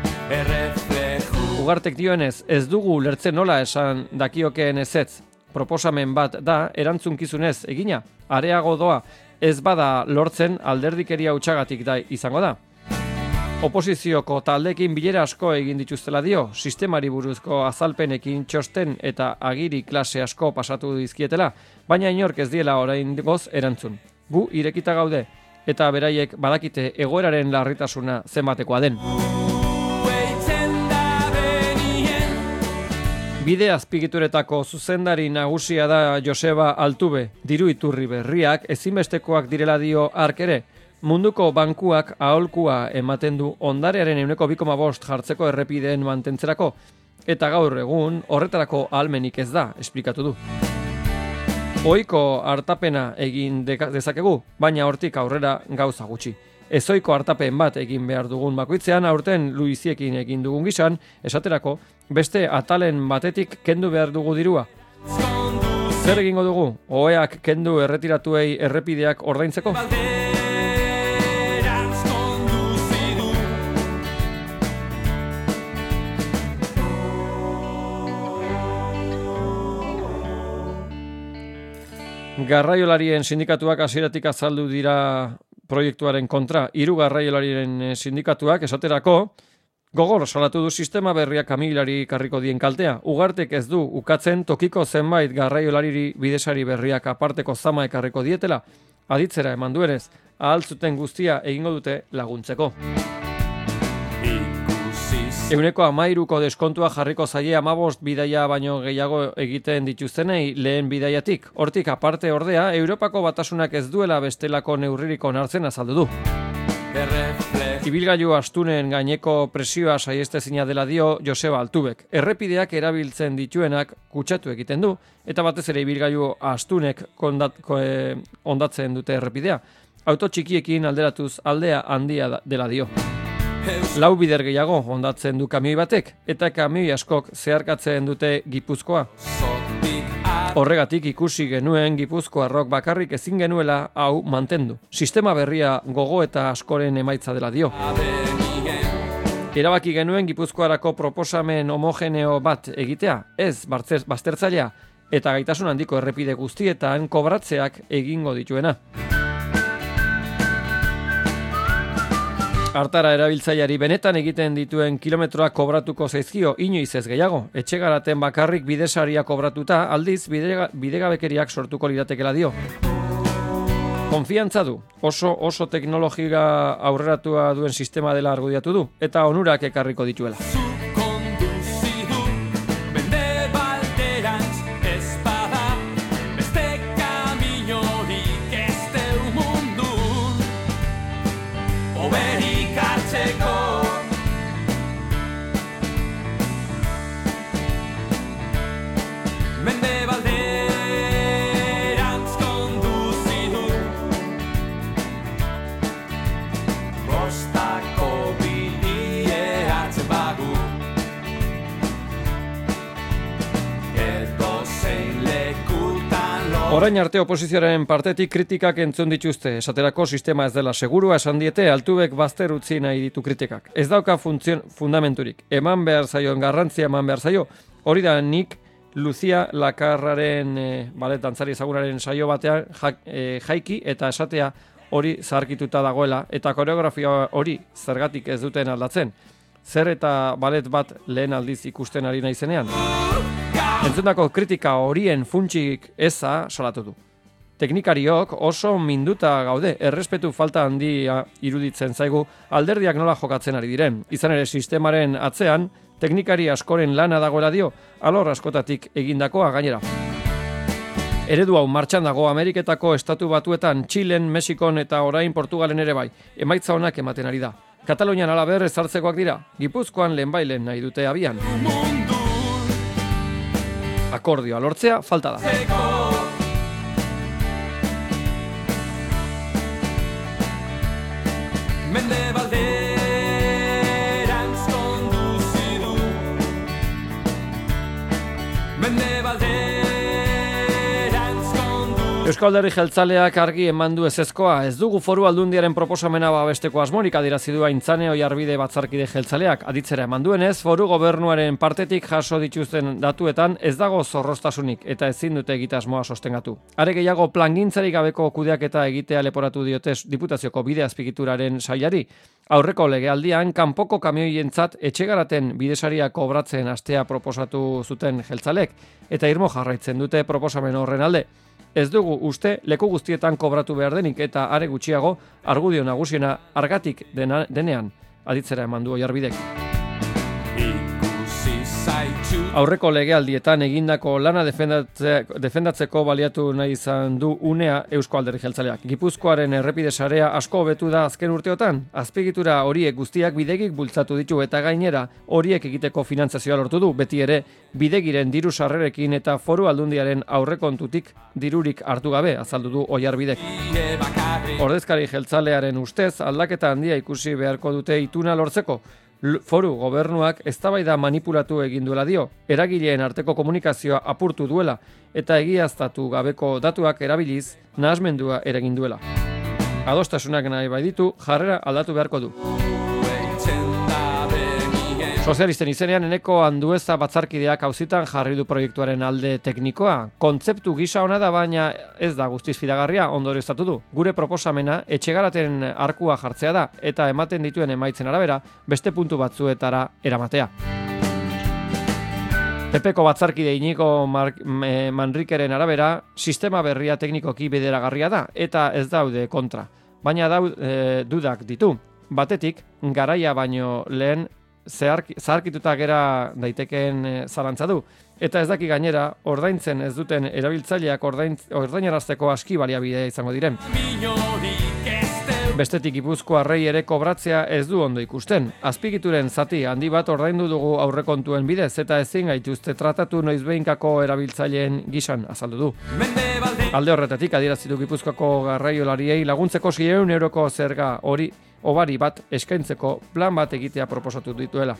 [SPEAKER 1] Ugartek dioenez, ez dugu lertzen nola esan dakiokeen ezetz. Proposamen bat da, erantzunkizunez egina, areago doa, ez bada lortzen alderdikeria utxagatik da izango da. Oposizioko taldekin bilera asko egin dituztela dio, sistemari buruzko azalpenekin txosten eta agiri klase asko pasatu dizkietela, baina inork ez diela oraingoz erantzun. Gu irekita gaude, eta beraiek badakite egoeraren larritasuna zenbatekoa den. Bide azpigituretako zuzendari nagusia da Joseba Altube, diru iturri berriak ezinbestekoak direla dio hark ere. Munduko bankuak aholkua ematen du ondarearen ehuneko bi koma bost jartzeko errepideen mantentzerako, eta gaur egun horretarako ahalmenik ez da, esplikatu du. Ohiko hartapena egin dezakegu, baina hortik aurrera gauza gutxi. Ezoiko hartapen bat egin behar dugun bakoitzean, aurten Luiziekin egin dugun gizan, esaterako, beste atalen batetik kendu behar dugu dirua. Zer egingo dugu? Oheak kendu erretiratuei errepideak ordaintzeko? Garraiolarien sindikatuak hasieratik azaldu dira proiektuaren kontra. Hiru garraiolarien sindikatuak esaterako Gogor salatu du sistema berriak kamioilari karriko dien kaltea. Ugartek ez du ukatzen tokiko zenbait garraiolariri bidesari berriak aparteko zama ekarriko dietela. Aditzera eman duenez, ahal zuten guztia egingo dute laguntzeko. Euneko amairuko deskontua jarriko zaie amabost bidaia baino gehiago egiten dituztenei lehen bidaiatik. Hortik aparte ordea, Europako Batasunak ez duela bestelako neurririk onartzen azaldu du. Ibilgailu astunen gaineko presioa saiestezina dela dio Joseba Altubek. Errepideak erabiltzen dituenak kutsatu egiten du, eta batez ere ibilgailu astunek kondat, ko, eh, ondatzen dute errepidea. Auto txikiekin alderatuz aldea handia dela dio. Lau bider gehiago hondatzen du kamioi batek, eta kamioi askok zeharkatzen dute Gipuzkoa. Horregatik ikusi genuen Gipuzkoarrok bakarrik ezin genuela hau mantendu. Sistema berria gogo eta askoren emaitza dela dio. Erabaki genuen Gipuzkoarako proposamen homogeneo bat egitea, ez baztertzailea, eta gaitasun handiko errepide guztietan kobratzeak egingo dituena. Hartara erabiltzaileari benetan egiten dituen kilometroak kobratuko zaizkio inoiz ez gehiago. Etxegaraten bakarrik bidesaria kobratuta, aldiz bidega, bidegabekeriak sortuko liratekela dio. Konfiantza du, oso oso teknologia aurreratua duen sistema dela argudiatu du, eta onurak ekarriko dituela. Orain arte oposizioaren partetik kritikak entzun dituzte, esaterako sistema ez dela segurua esan diete, Altubek bazter utzi nahi ditu kritikak. Ez dauka funtzion, fundamenturik, eman behar zaioen garrantzia eman behar zaio, hori da nik Lucia Lakarraren e, balet dantzari ezagunaren saio batean ja, e, jaiki eta esatea hori zaharkituta dagoela, eta koreografia hori zergatik ez duten aldatzen. Zer eta balet bat lehen aldiz ikusten ari naizenean. Entzundako kritika horien funtsik eza salatu du. Teknikariok oso minduta gaude, errespetu falta handia iruditzen zaigu alderdiak nola jokatzen ari diren. Izan ere sistemaren atzean, teknikari askoren lana dagoela dio, alor askotatik egindakoa gainera. Eredu hau martxan dago Ameriketako estatu batuetan, Txilen, Mexikon eta orain Portugalen ere bai, emaitza honak ematen ari da. Katalunian halaber ezartzekoak dira, Gipuzkoan lehenbailen nahi dute abian. Akordioa lortzea falta da. Eusko Alderdi Jeltzaleak argi eman du ezezkoa, ez dugu Foru Aldundiaren proposamena babesteko asmorik adierazi du Aintzane Oiarbide batzarkide jeltzaleak. Aditzera eman duenez, Foru Gobernuaren partetik jaso dituzten datuetan ez dago zorroztasunik eta ezin dute egitasmoa sostengatu. Are gehiago plangintzarik gabeko kudeaketa egitea leporatu diote Diputazioko bide azpigituraren sailari. Aurreko legealdian kanpoko kamioientzat etxegaraten bidesaria kobratzen hastea proposatu zuten jeltzalek eta irmo jarraitzen dute proposamen horren alde. Ez dugu uste leku guztietan kobratu behar denik eta are gutxiago argudio nagusiena argatik dena, denean, aditzera eman du Oiarbidek. Aurreko legealdietan egindako lana defendatze, defendatzeko baliatu nahi izan du unea Eusko Alderdi Jeltzaleak. Gipuzkoaren errepide sarea asko hobetu da azken urteotan. Azpiegitura horiek guztiak bidegik bultzatu ditu eta gainera horiek egiteko finantzazioa lortu du. Beti ere bidegiren diru sarrerekin eta Foru Aldundiaren aurrekontutik dirurik hartu gabe, azaldu du Oiarbidek. Ordezkari jeltzalearen ustez aldaketa handia ikusi beharko dute ituna lortzeko. Foru gobernuak eztabaida manipulatu egin duela dio, eragileen arteko komunikazioa apurtu duela eta egiaztatu gabeko datuak erabiliz nahasmendua eragin duela. Adostasunak nahi bai ditu, jarrera aldatu beharko du. Sozialisten izenean Eneko Andueza batzarkideak auzitan jarri du proiektuaren alde teknikoa. Kontzeptu gisa ona da, baina ez da guztiz fidagarria, ondorioztatu du. Gure proposamena etxegaraten arkua jartzea da eta ematen dituen emaitzen arabera beste puntu batzuetara eramatea. Pepeko batzarkide Iñigo Manrikeren arabera, sistema berria teknikoki bideragarria da eta ez daude kontra. Baina daude e, dudak ditu. Batetik, garaia baino lehen zaharkituta gera daitekeen e, zalantza du. Eta ez daki gainera, ordaintzen ez duten erabiltzaileak ordainarazteko aski baliabidea izango diren. Bestetik Gipuzkoarrei ere kobratzea ez du ondo ikusten. Azpigituren zati handi bat ordaindu dugu aurrekontuen bidez eta ezin gaituzte tratatu noizbehinkako erabiltzaileen gisan azaldu du. Alde horretatik adierazi du Gipuzkoako garraiolariei laguntzeko seiehun euroko zerga hori obari bat eskaintzeko plan bat egitea proposatu dituela.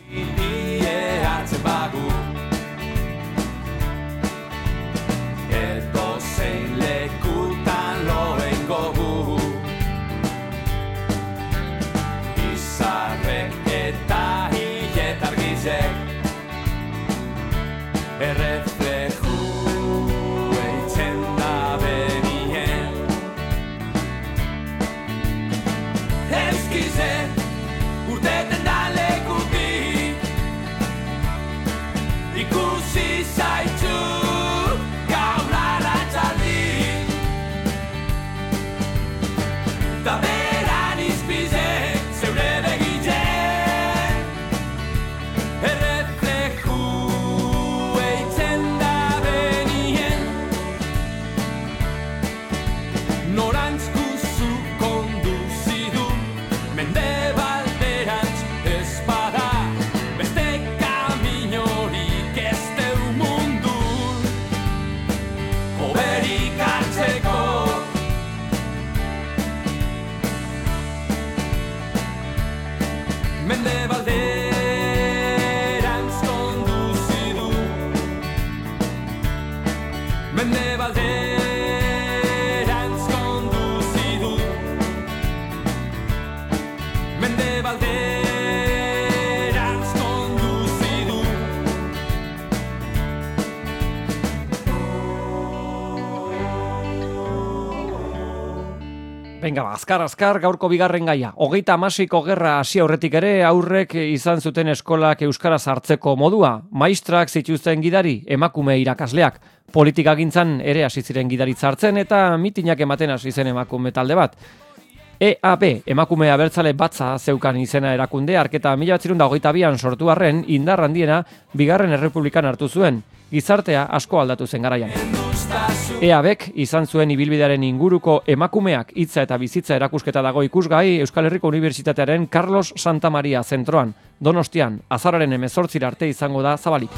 [SPEAKER 1] Venga, azkar, azkar, gaurko bigarren gaia. Hogeita hamasiko gerra hasi aurretik ere aurrek izan zuten eskolak euskaraz hartzeko modua. Maistrak zituzten gidari, emakume irakasleak. Politikagintzan ere hasi ziren gidaritza hartzen eta mitinak ematen hasi zen emakume talde bat. E A B, emakume abertzale batza zeukan izena erakunde, arketa mila bederatziehun eta hogeita bian sortu arren indar handiena bigarren errepublikan hartu zuen. Gizartea asko aldatu zen garaian. E A Bek izan zuen ibilbidearen inguruko emakumeak hitza eta bizitza erakusketa dago ikusgai Euskal Herriko Unibertsitatearen Carlos Santa Maria zentroan. Donostian, azaroaren hemezortzira arte izango da zabalik.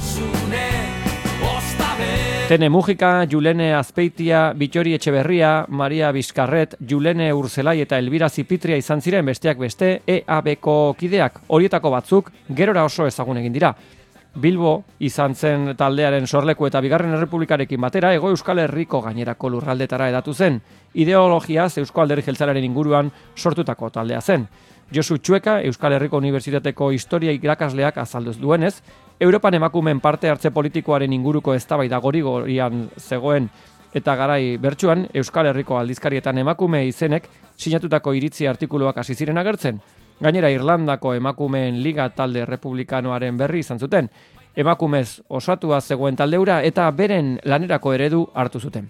[SPEAKER 1] Tene Mujika, Julene Azpeitia, Bittori Etxeberria, Maria Bizkarret, Julene Urzelai eta Elbira Zipitria izan ziren besteak beste E A Beko kideak. Horietako batzuk gerora oso ezagun egin dira. Bilbo izan zen taldearen sorleku eta bigarren errepublikarekin batera Hego Euskal Herriko gainerako lurraldetara edatu zen. Ideologiaz Eusko Alderdi Jeltzalearen inguruan sortutako taldea zen. Josu Txueka, Euskal Herriko Unibertsitateko historia irakasleak azalduz duenez, Europan emakumeen parte hartze politikoaren inguruko eztabaida gori-gorian zegoen eta garai bertsuan Euskal Herriko aldizkarietan emakume izenek sinatutako iritzi artikuluak hasi ziren agertzen. Gainera Irlandako emakumeen liga talde republikanoaren berri izan zuten. Emakumez osatua zegoen taldeura eta beren lanerako eredu hartu zuten.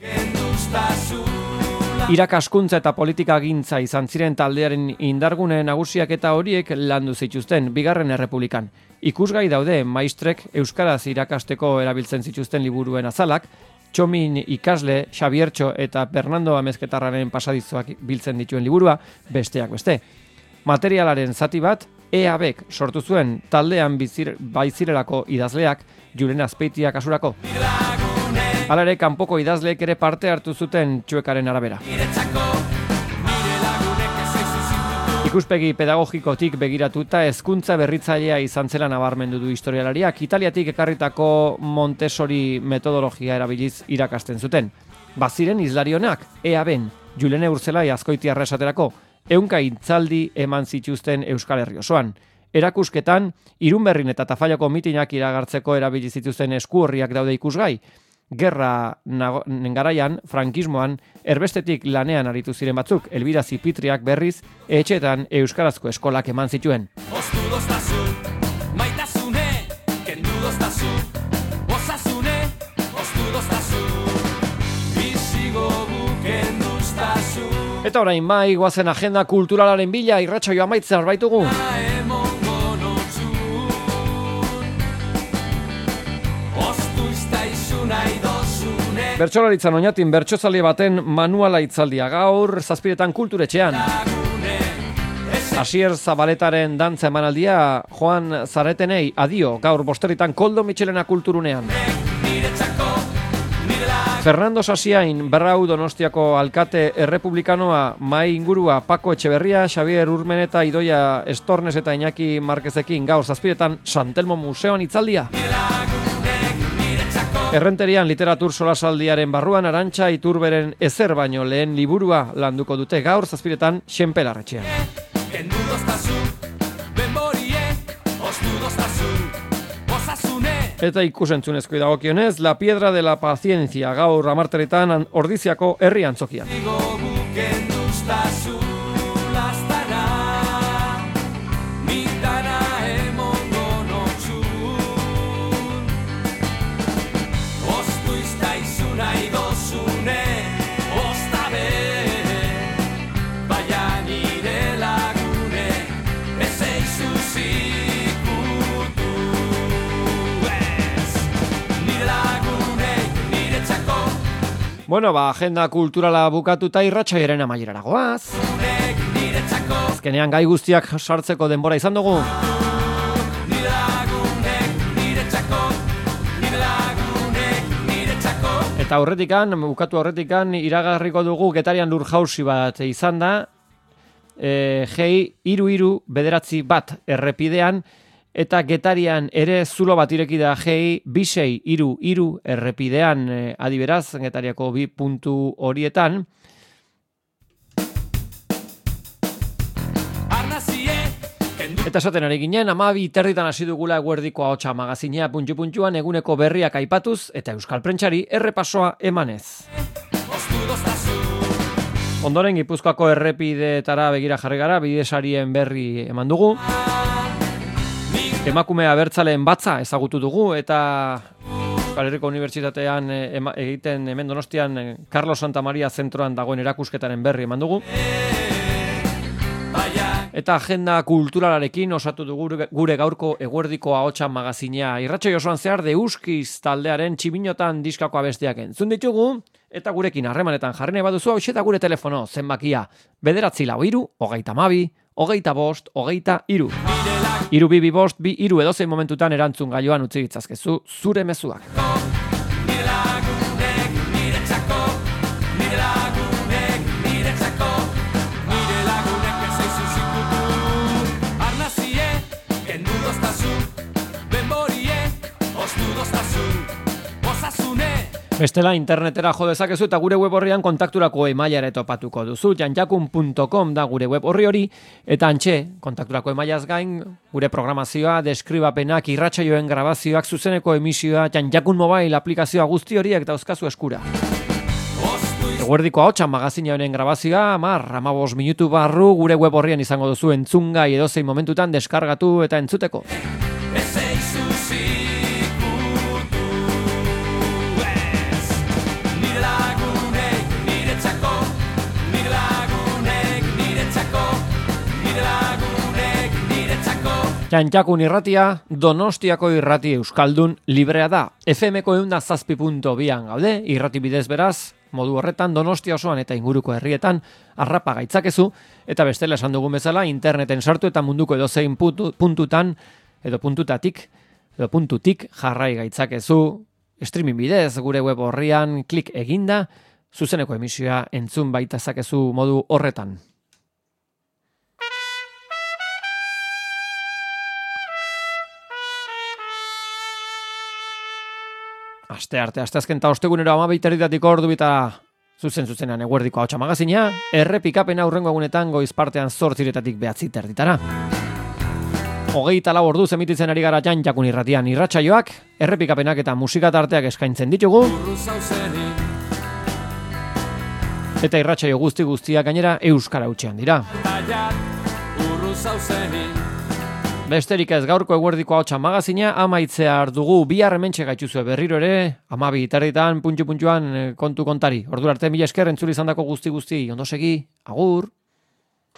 [SPEAKER 1] Irakaskuntza eta politikagintza izan ziren taldearen indargune nagusiak eta horiek landu zituzten bigarren errepublikan. Ikusgai daude maistrek euskaraz irakasteko erabiltzen zituzten liburuen azalak, Txomin ikasle, Xabiertxo eta Fernando Amezketarraren pasadizoak biltzen dituen liburua, besteak beste. Materialaren zati bat E A Bek sortu zuen taldean bizir, baizirelako idazleak Julen Azpeitia kasurako. Hala ere, kanpoko idazleek ere parte hartu zuten Txuekaren arabera. Ikuspegi pedagogikotik begiratuta hezkuntza berritzailea izan zela nabarmendu du historialariak, Italiatik ekarritako Montessori metodologia erabiliz irakasten zuten. Baziren izlarionak, E A Ben, Julene Urzelai Azkoitiarra esaterako, ehunka hitzaldi eman zituzten Euskal Herri osoan. erakusketan Irunberrin eta Tafallako mitinak iragartzeko erabili zituzten eskuorriak daude ikusgai. Gerra garaian, frankismoan, erbestetik lanean aritu ziren batzuk, Elbira Zipitriak berriz, etxetan euskarazko eskolak eman zituen.
[SPEAKER 2] Ostudoztasun, maitasune, kendudoztasun, osasune, ostudoztasun, bizigogu kenduztasun.
[SPEAKER 1] Eta orain bai, goazen agenda kulturalaren bila, irratsaio amaitzen arbaitugu. Bertsolaritzan oinatin bertsozale baten manuala itzaldia gaur, zazpiretan kulturetxean. Asier Zabaletaren dantza emanaldia, Joan Zaretenei adio, gaur bosterritan Koldo Mitxelena kulturunean. Fernando Sasiain, Berrau Donostiako alkate errepublikanoa, mai ingurua Pako Etxeberria, Xavier Urmeneta, Idoia Estornes eta Iñaki Markezekin gaur zazpiretan Santelmo Museoan itzaldia. Errenterian literatur solasaldiaren barruan Arantxa Iturberen ezer baino lehen liburua landuko dute gaur zazpiretan Xenpelarretxean. Eta ikusentzunezko dagokionez, La Piedra de la Paciencia gaur amarteretan Ordiziako herri antzokian. Bueno, ba, agenda kulturala bukatuta irratsaiaren amaierara goaz. Azkenean gai guztiak sartzeko denbora izan dugu. Eta aurretikan, bukatu aurretikan, iragarriko dugu Getarian lur jausi bat izan da. E, Gei, iru iru, bederatzi bat errepidean. Eta Getarian ere zulo bat ireki da Gei, bisei, iru, iru errepidean e, adiberaz, Getariako bi puntu horietan. Eta esaten ari ginen, amabi terditan hasi dugula eguerdiko ahotsa magazinea puntxu-puntxuan eguneko berriak aipatuz eta euskal prentsari errepasoa emanez. Ondoren Gipuzkoako errepideetara begira jarri gara, bidesarien berri eman dugu. Emakume abertzaleen batza ezagutu dugu eta Euskal Herriko Unibertsitatean egiten hemen Donostian Carlos Santa Maria zentroan dagoen erakusketaren berri eman dugu. Eta agenda kulturalarekin osatu dugu gure gaurko eguerdiko ahotsa magazinea. Irratsaio osoan zehar Deuskiz taldearen Tximinotan diskako abestiak entzun ditugu eta gurekin harremanetan jarri nahi baduzu hauxe da gure telefono zenbakia bederatzi lau hiru, hogeita hamabi, hogeita bost, hogeita hiru. Hiru bi bi bost, bi hiru edozein momentutan erantzun gaioan utzi ditzazkezu zure mezuak. Bestela internetera jo dezakezu eta gure web horrian kontakturako emaila ere topatuko duzu. janjakun puntu com da gure web horri hori eta antxe kontakturako emailaz gain gure programazioa, deskribapenak, irratsaioen grabazioak, zuzeneko emisioa, Janjakun Mobile aplikazioa guzti horiek dauzkazu eskura. Eguerdiko ahotsa magazina honen grabazioa hamar hamabost minutu barru gure web horrian izango duzu entzungai edozein momentutan deskargatu eta entzuteko. Janjakun irratia, Donostiako irrati euskaldun librea da. F M-ko ehun eta zazpi puntu bian gaude, irrati bidez beraz, modu horretan Donostia osoan eta inguruko herrietan harrapa gaitzakezu, eta bestela esan dugun bezala interneten sartu eta munduko edozein puntu, puntutan, edo puntutatik, edo puntutik jarrai gaitzakezu, streaming bidez gure web horrian klik eginda, zuzeneko emisioa entzun baita zakezu modu horretan. Aste arte, aste azken eta ostegunero amabiterritatik ordu bita zuzen zuzenean eguerdiko ahotsa magazina, errepikapena hurrengo egunetan goiz partean zortziretatik behatzi terditara. Hogeita lau ordu zemititzen ari gara Jan Jakun irratian irratsaioak, errepikapenak eta musika tarteak eskaintzen ditugu. Eta irratsaio guzti guztiak gainera euskara hutsean dira. Besterik ez gaurko eguerdiko ahotsa magazina amaitzea dugu bihar hementxe gaituzue berriro ere, amabi tarditan puntxu puntxuan kontu kontari. Ordura arte mila esker entzuli izandako guzti guzti ondo segi, agur.